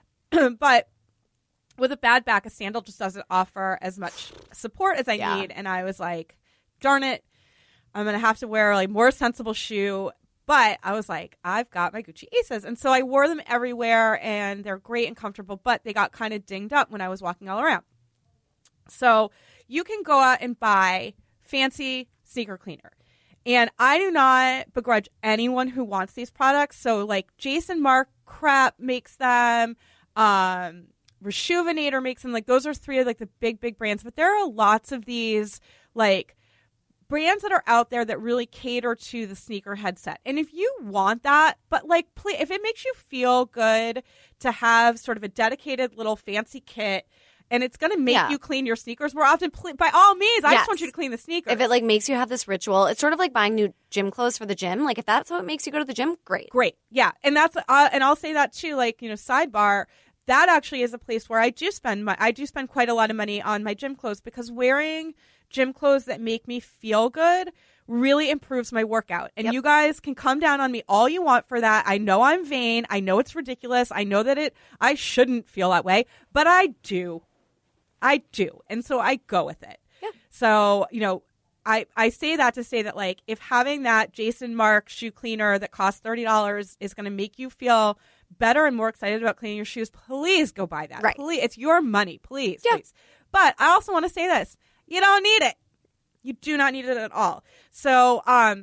But with a bad back, a sandal just doesn't offer as much support as I need. And I was like, darn it, I'm going to have to wear like more sensible shoe. But I was like, I've got my Gucci Aces. And so I wore them everywhere and they're great and comfortable, but they got kind of dinged up when I was walking all around. So you can go out and buy fancy sneaker cleaner. And I do not begrudge anyone who wants these products. So like Jason Mark Crap makes them. Reshoevn8or makes them. Like those are three of like the big brands. But there are lots of these like brands that are out there that really cater to the sneaker headset. And if you want that, but like please, if it makes you feel good to have sort of a dedicated little fancy kit, and it's going to make you clean your sneakers more often, by all means, I just want you to clean the sneakers. If it like makes you have this ritual, it's sort of like buying new gym clothes for the gym. Like if that's what makes you go to the gym, great. Yeah. And that's and I'll say that too, like, sidebar, that actually is a place where I do spend quite a lot of money on my gym clothes, because wearing gym clothes that make me feel good really improves my workout. And you guys can come down on me all you want for that. I know I'm vain. I know it's ridiculous. I know that I shouldn't feel that way, but I do. And so I go with it. Yeah. So, I say that to say that, like, if having that Jason Mark shoe cleaner that costs $30 is going to make you feel better and more excited about cleaning your shoes, please go buy that. Right. Please. It's your money. Please. But I also want to say this. You don't need it. You do not need it at all. So,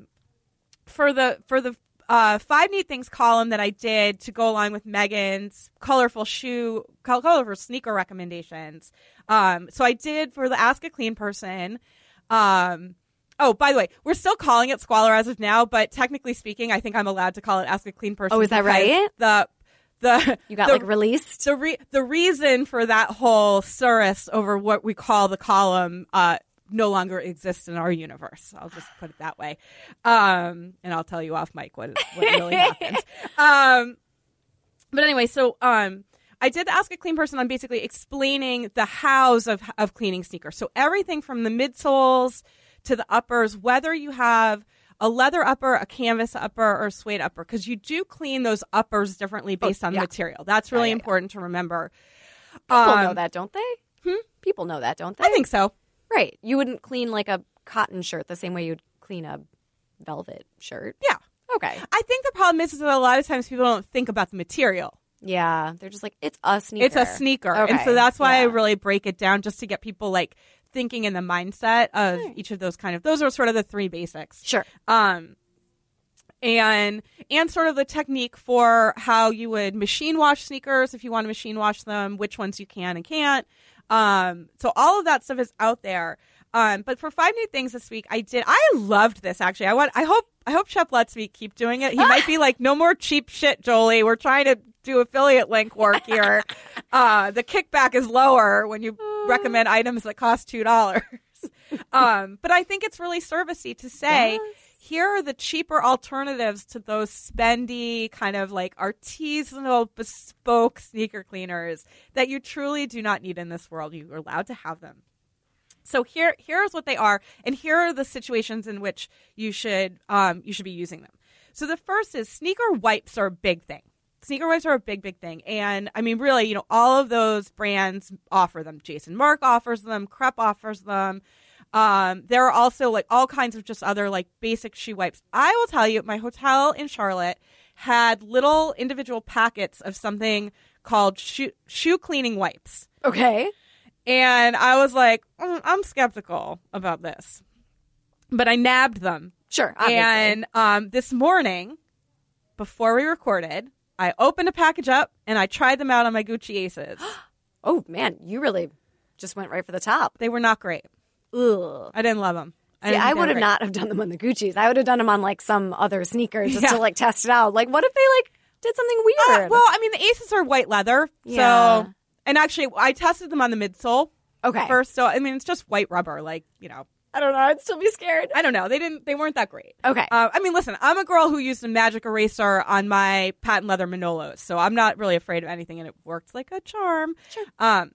for the 5 neat things column that I did to go along with Megan's colorful sneaker recommendations. So I did for the Ask a Clean Person. Oh, by the way, we're still calling it Squalor as of now, but technically speaking, I think I'm allowed to call it Ask a Clean Person. Oh, is that right? You got released? The reason for that whole surus over what we call the column no longer exists in our universe. I'll just put it that way. And I'll tell you off mic what really happened. But anyway, so I did Ask a Clean Person on basically explaining the hows of cleaning sneakers. So everything from the midsoles to the uppers, whether you have a leather upper, a canvas upper, or a suede upper, because you do clean those uppers differently based on the material. That's really important to remember. People know that, don't they? People know that, don't they? I think so. Right. You wouldn't clean like a cotton shirt the same way you'd clean a velvet shirt. Yeah. Okay. I think the problem is that a lot of times people don't think about the material. Yeah. They're just like, it's a sneaker. It's a sneaker. Okay. And so that's why I really break it down just to get people like thinking in the mindset of each of those those are sort of the three basics. Sure. And sort of the technique for how you would machine wash sneakers if you want to machine wash them, which ones you can and can't. So all of that stuff is out there. But for 5 new things this week, I loved this actually. I hope Shep lets me keep doing it. He might be like, no more cheap shit, Jolie. We're trying to do affiliate link work here. The kickback is lower when you recommend items that cost $2. But I think it's really servicey to say, here are the cheaper alternatives to those spendy kind of like artisanal bespoke sneaker cleaners that you truly do not need in this world. You are allowed to have them. So here's what they are, and here are the situations in which you should be using them. So the first is sneaker wipes are a big thing. Sneaker wipes are a big, big thing. And I mean, really, all of those brands offer them. Jason Mark offers them. Crep offers them. There are also like all kinds of just other like basic shoe wipes. I will tell you, my hotel in Charlotte had little individual packets of something called shoe cleaning wipes. Okay. And I was like, I'm skeptical about this. But I nabbed them. Sure, obviously. And this morning, before we recorded, I opened a package up and I tried them out on my Gucci Aces. Oh, man, you really just went right for the top. They were not great. Ugh. I didn't love them. I would have not have done them on the Gucci's. I would have done them on like some other sneaker just to like test it out. Like, what if they like did something weird? Well, I mean, the Aces are white leather. Yeah. So, and actually, I tested them on the midsole first. So, I mean, it's just white rubber. Like, I don't know. I'd still be scared. I don't know. They weren't that great. Okay. I mean, listen, I'm a girl who used a magic eraser on my patent leather Manolos, so I'm not really afraid of anything, and it worked like a charm. Sure.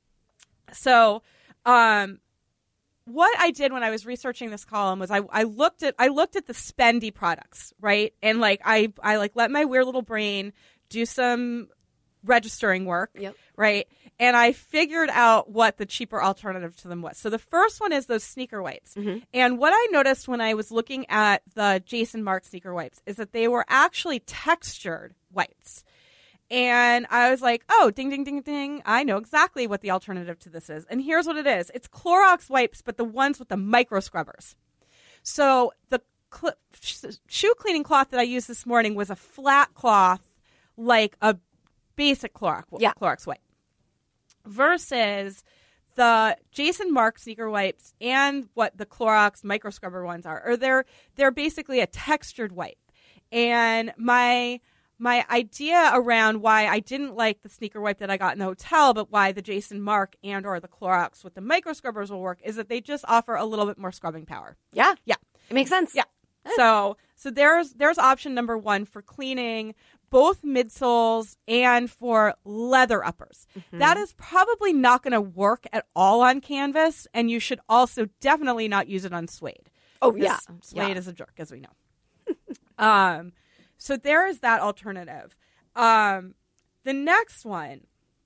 What I did when I was researching this column was I looked at the spendy products, right? And like I like let my weird little brain do some registering work, right? And I figured out what the cheaper alternative to them was. So the first one is those sneaker wipes. Mm-hmm. And what I noticed when I was looking at the Jason Mark sneaker wipes is that they were actually textured wipes. And I was like, oh, ding, ding, ding, ding. I know exactly what the alternative to this is. And here's what it is. It's Clorox wipes, but the ones with the micro scrubbers. So the shoe cleaning cloth that I used this morning was a flat cloth, like a basic Clorox wipe. Versus the Jason Mark sneaker wipes and what the Clorox micro scrubber ones are. Or they're basically a textured wipe. And my idea around why I didn't like the sneaker wipe that I got in the hotel, but why the Jason Mark and or the Clorox with the micro scrubbers will work is that they just offer a little bit more scrubbing power. Yeah. Yeah. It makes sense. Yeah. So there's option number 1 for cleaning both midsoles and for leather uppers. Mm-hmm. That is probably not going to work at all on canvas, and you should also definitely not use it on suede. Oh, yeah. Suede is a jerk, as we know. So there is that alternative. The next one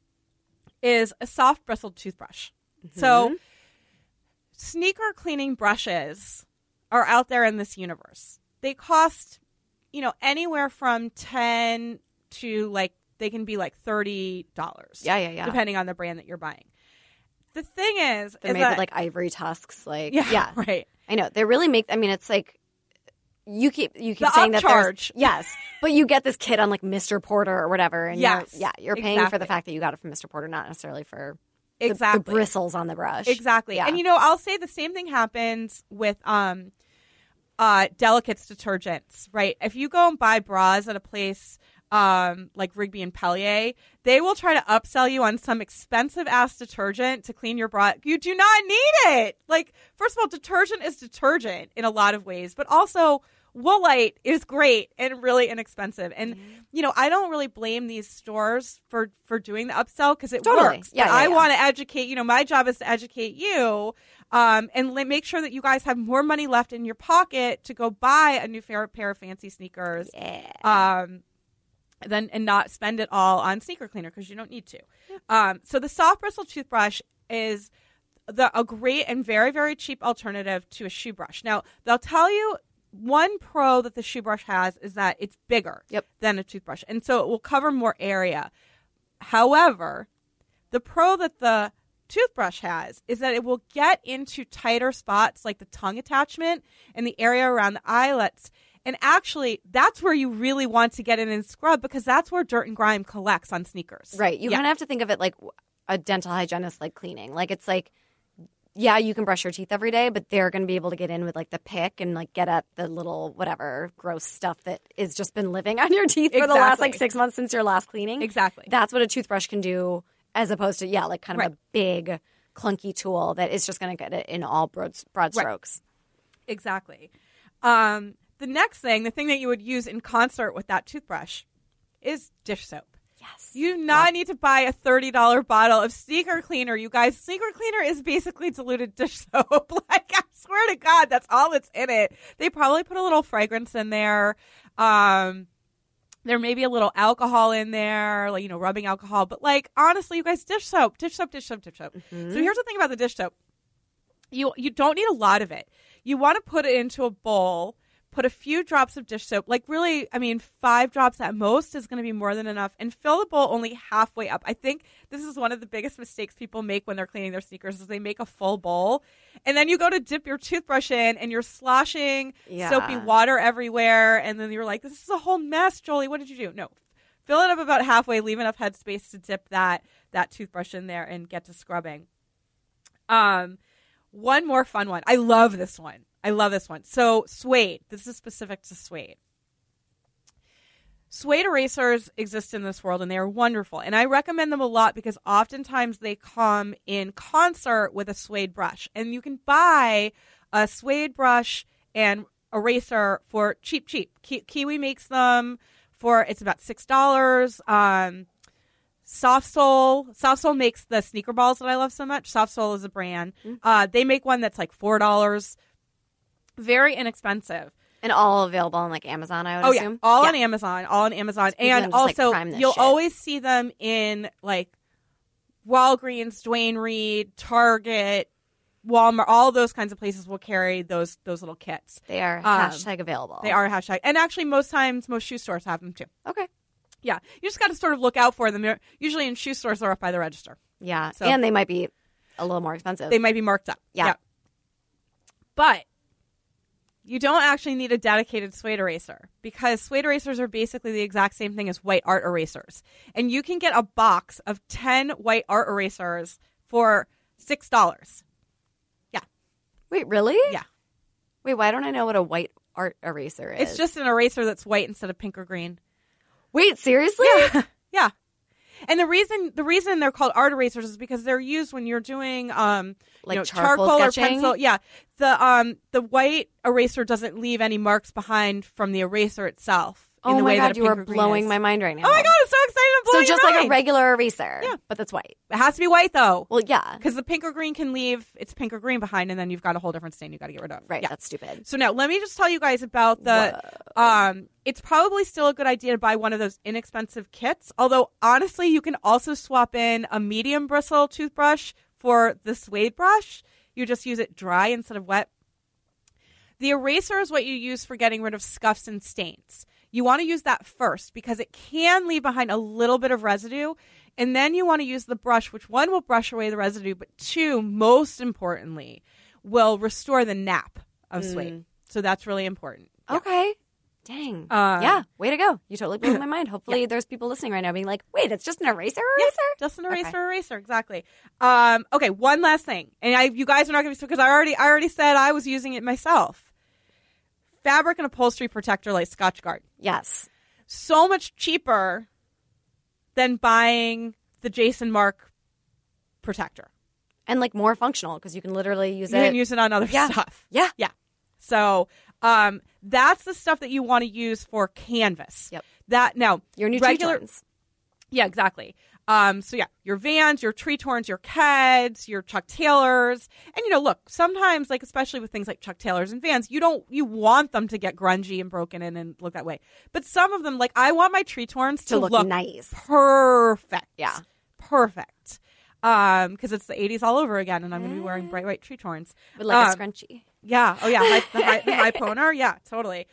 is a soft bristled toothbrush. Mm-hmm. So sneaker cleaning brushes are out there in this universe. They cost, anywhere from $10 to they can be like $30. Yeah. Depending on the brand that you're buying. The thing is, they're made with like ivory tusks. Yeah, right. I know. They really make, it's like, you keep the saying that upcharge. Yes, but you get this kit on like Mr. Porter or whatever, and you're paying exactly. for the fact that you got it from Mr. Porter, not necessarily for exactly the bristles on the brush. Exactly. Yeah. And I'll say the same thing happens with Delicate's detergents, right? If you go and buy bras at a place like Rigby and Pellier, they will try to upsell you on some expensive ass detergent to clean your bra. You do not need it. Like, first of all, detergent is detergent in a lot of ways, but also Woolite is great and really inexpensive. And, I don't really blame these stores for doing the upsell because it works. Yeah, but I want to educate, my job is to educate you and make sure that you guys have more money left in your pocket to go buy a new pair of fancy sneakers. Yeah. and not spend it all on sneaker cleaner because you don't need to. So the soft bristle toothbrush is a great and very, very cheap alternative to a shoe brush. Now, they'll tell you one pro that the shoe brush has is that it's bigger than a toothbrush, and so it will cover more area. However, the pro that the toothbrush has is that it will get into tighter spots like the tongue attachment and the area around the eyelets. And actually, that's where you really want to get in and scrub because that's where dirt and grime collects on sneakers. Right. You kind of have to think of it like a dental hygienist like cleaning. Like it's like, yeah, you can brush your teeth every day, but they're going to be able to get in with like the pick and like get at the little whatever gross stuff that has just been living on your teeth for the last like 6 months since your last cleaning. Exactly. That's what a toothbrush can do as opposed to, like kind of a big clunky tool that is just going to get it in all broad strokes. Exactly. The next thing, the thing that you would use in concert with that toothbrush is dish soap. Yes. You do not need to buy a $30 bottle of sneaker cleaner, you guys. Sneaker cleaner is basically diluted dish soap. Like, I swear to God, that's all that's in it. They probably put a little fragrance in there. There may be a little alcohol in there, like, rubbing alcohol. But, like, honestly, you guys, dish soap. Mm-hmm. So here's the thing about the dish soap. You don't need a lot of it. You want to put it into a bowl. Put a few drops of dish soap, like really, 5 drops at most is going to be more than enough, and fill the bowl only halfway up. I think this is one of the biggest mistakes people make when they're cleaning their sneakers is they make a full bowl, and then you go to dip your toothbrush in, and you're sloshing soapy water everywhere, and then you're like, this is a whole mess, Jolie. What did you do? No. Fill it up about halfway, leave enough headspace to dip that toothbrush in there and get to scrubbing. One more fun one. I love this one. So suede. This is specific to suede. Suede erasers exist in this world, and they are wonderful. And I recommend them a lot because oftentimes they come in concert with a suede brush. And you can buy a suede brush and eraser for cheap. Kiwi makes them for, it's about $6. Soft Sole makes the sneaker balls that I love so much. Soft Sole is a brand. They make one that's like $4. Very inexpensive. And all available on like Amazon, I would assume? All on Amazon. And also, you'll always see them in like Walgreens, Duane Reade, Target, Walmart. All those kinds of places will carry those little kits. They are hashtag available. They are hashtag. And actually, most shoe stores have them too. Okay. Yeah. You just got to sort of look out for them. Usually in shoe stores, they're up by the register. Yeah. So, and they might be a little more expensive. They might be marked up. Yeah. But you don't actually need a dedicated suede eraser because suede erasers are basically the exact same thing as white art erasers. And you can get a box of 10 white art erasers for $6. Yeah. Wait, really? Yeah. Wait, why don't I know what a white art eraser is? It's just an eraser that's white instead of pink or green. Wait, seriously? Yeah. And the reason they're called art erasers is because they're used when you're doing charcoal sketching? or pencil. Yeah. The white eraser doesn't leave any marks behind from the eraser itself. Oh my God, you are blowing my mind right now. Oh my God, I'm so excited. I'm blowing So just your like mind. a regular eraser. Yeah. But that's white. It has to be white though. Well, yeah. Because the pink or green can leave its pink or green behind, and then you've got a whole different stain you got to get rid of. Right, yeah. That's stupid. So now let me just tell you guys about it's probably still a good idea to buy one of those inexpensive kits. Although honestly, you can also swap in a medium bristle toothbrush for the suede brush. You just use it dry instead of wet. The eraser is what you use for getting rid of scuffs and stains. You want to use that first because it can leave behind a little bit of residue. And then you want to use the brush, which one will brush away the residue, but two, most importantly, will restore the nap of suede. So that's really important. Yeah. Okay. Dang. Yeah. Way to go. You totally blew my mind. Hopefully there's people listening right now being like, wait, it's just an eraser? Yeah, just an eraser, exactly. Okay, one last thing. And you guys are not going to be, because I already said I was using it myself. Fabric and upholstery protector like Scotchgard. Yes. So much cheaper than buying the Jason Mark protector. And like more functional because you can literally use it. You can use it on other stuff. Yeah. Yeah. So that's the stuff that you want to use for canvas. Yep. That now your new regular. cheap ones. Yeah, exactly. So yeah, your Vans, your Tretorns, your Keds, your Chuck Taylors. And, look, sometimes, like, especially with things like Chuck Taylors and Vans, you want them to get grungy and broken in and look that way. But some of them, like, I want my Tretorns to look nice. Perfect. Yeah. Perfect. Because it's the 80s all over again, and I'm going to be wearing bright white Tretorns. With like a scrunchie. Yeah. Oh, yeah. The high poner. Yeah, totally.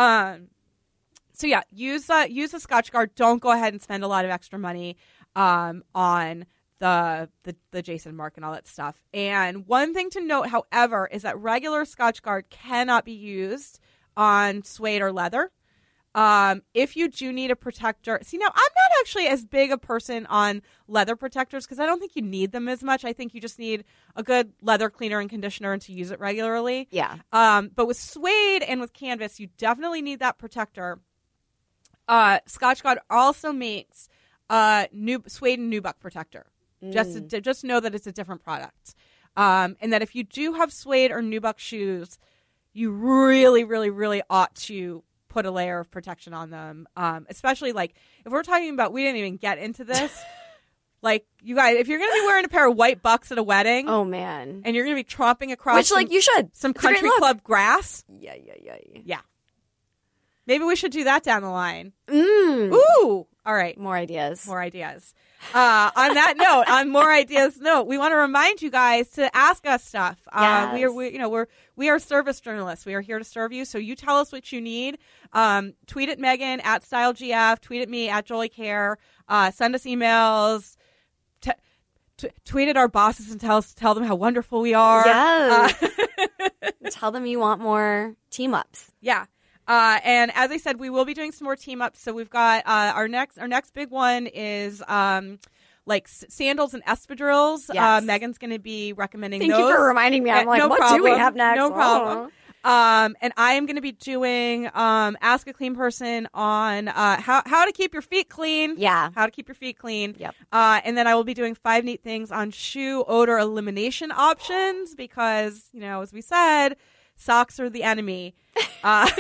So yeah, use the Scotchgard. Don't go ahead and spend a lot of extra money on the Jason Mark and all that stuff. And one thing to note, however, is that regular Scotchgard cannot be used on suede or leather. If you do need a protector, see, now I'm not actually as big a person on leather protectors because I don't think you need them as much. I think you just need a good leather cleaner and conditioner and to use it regularly. Yeah. But with suede and with canvas, you definitely need that protector. Scotchgard also makes suede and nubuck protector. Just know that it's a different product. And that if you do have suede or nubuck shoes, you really, really, really ought to put a layer of protection on them. Especially like if we're talking about, we didn't even get into this. Like, you guys, if you're going to be wearing a pair of white bucks at a wedding. Oh, man. And you're going to be tromping across. Which, you should. Some country club grass. Yeah. Maybe we should do that down the line. Ooh. All right. More ideas. On that note, we want to remind you guys to ask us stuff. Yes. We are service journalists. We are here to serve you. So you tell us what you need. Tweet at Megan at StyleGF. Tweet at me at JolieCare. Send us emails. Tweet at our bosses and tell them how wonderful we are. Yes. Tell them you want more team ups. Yeah. And as I said, we will be doing some more team ups. So we've got our next big one is like sandals and espadrilles. Yes. Megan's going to be recommending Thank those. you for reminding me. I'm like, what do we have next? No problem. And I am going to be doing Ask a Clean Person on how to keep your feet clean. Yeah. How to keep your feet clean. Yep. And then I will be doing 5 neat things on shoe odor elimination options because, as we said, socks are the enemy. But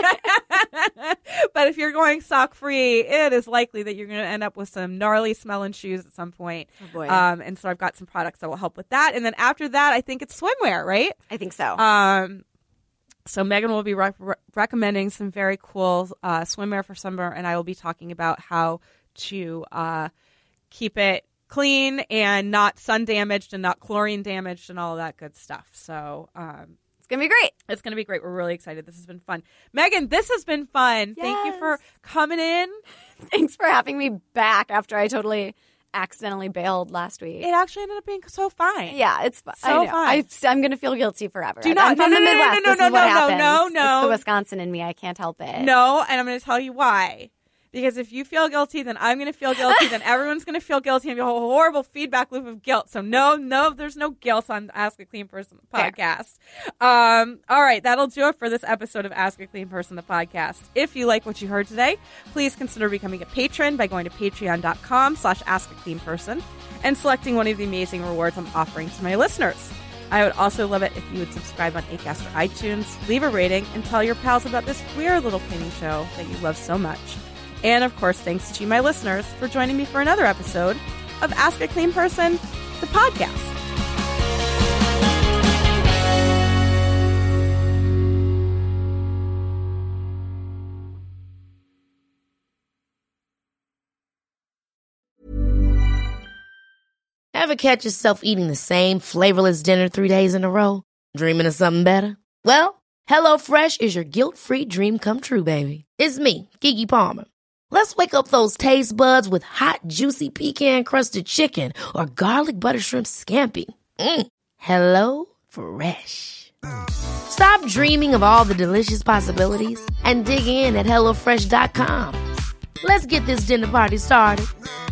if you're going sock free, it is likely that you're going to end up with some gnarly smelling shoes at some point. Oh boy. And so I've got some products that will help with that. And then after that, I think it's swimwear, right? I think so. So Megan will be recommending some very cool swimwear for summer, and I will be talking about how to keep it clean and not sun damaged and not chlorine damaged and all of that good stuff. So it's going to be great. It's going to be great. We're really excited. This has been fun. Megan, this has been fun. Yes. Thank you for coming in. Thanks for having me back after I totally accidentally bailed last week. It actually ended up being so fine. Yeah, it's fine. So fine. I'm going to feel guilty forever. Do not. I'm from the Midwest. This is what happens. No. It's the Wisconsin in me. I can't help it. No, and I'm going to tell you why. Because if you feel guilty, then I'm going to feel guilty. Then everyone's going to feel guilty and be a horrible feedback loop of guilt. So no, there's no guilt on Ask a Clean Person, the podcast. All right, that'll do it for this episode of Ask a Clean Person, the podcast. If you like what you heard today, please consider becoming a patron by going to patreon.com/askacleanperson and selecting one of the amazing rewards I'm offering to my listeners. I would also love it if you would subscribe on Acast or iTunes, leave a rating, and tell your pals about this weird little cleaning show that you love so much. And, of course, thanks to my listeners for joining me for another episode of Ask a Clean Person, the podcast. Ever catch yourself eating the same flavorless dinner 3 days in a row? Dreaming of something better? Well, HelloFresh is your guilt-free dream come true, baby. It's me, Keke Palmer. Let's wake up those taste buds with hot, juicy pecan-crusted chicken or garlic butter shrimp scampi. Hello Fresh. Stop dreaming of all the delicious possibilities and dig in at HelloFresh.com. Let's get this dinner party started.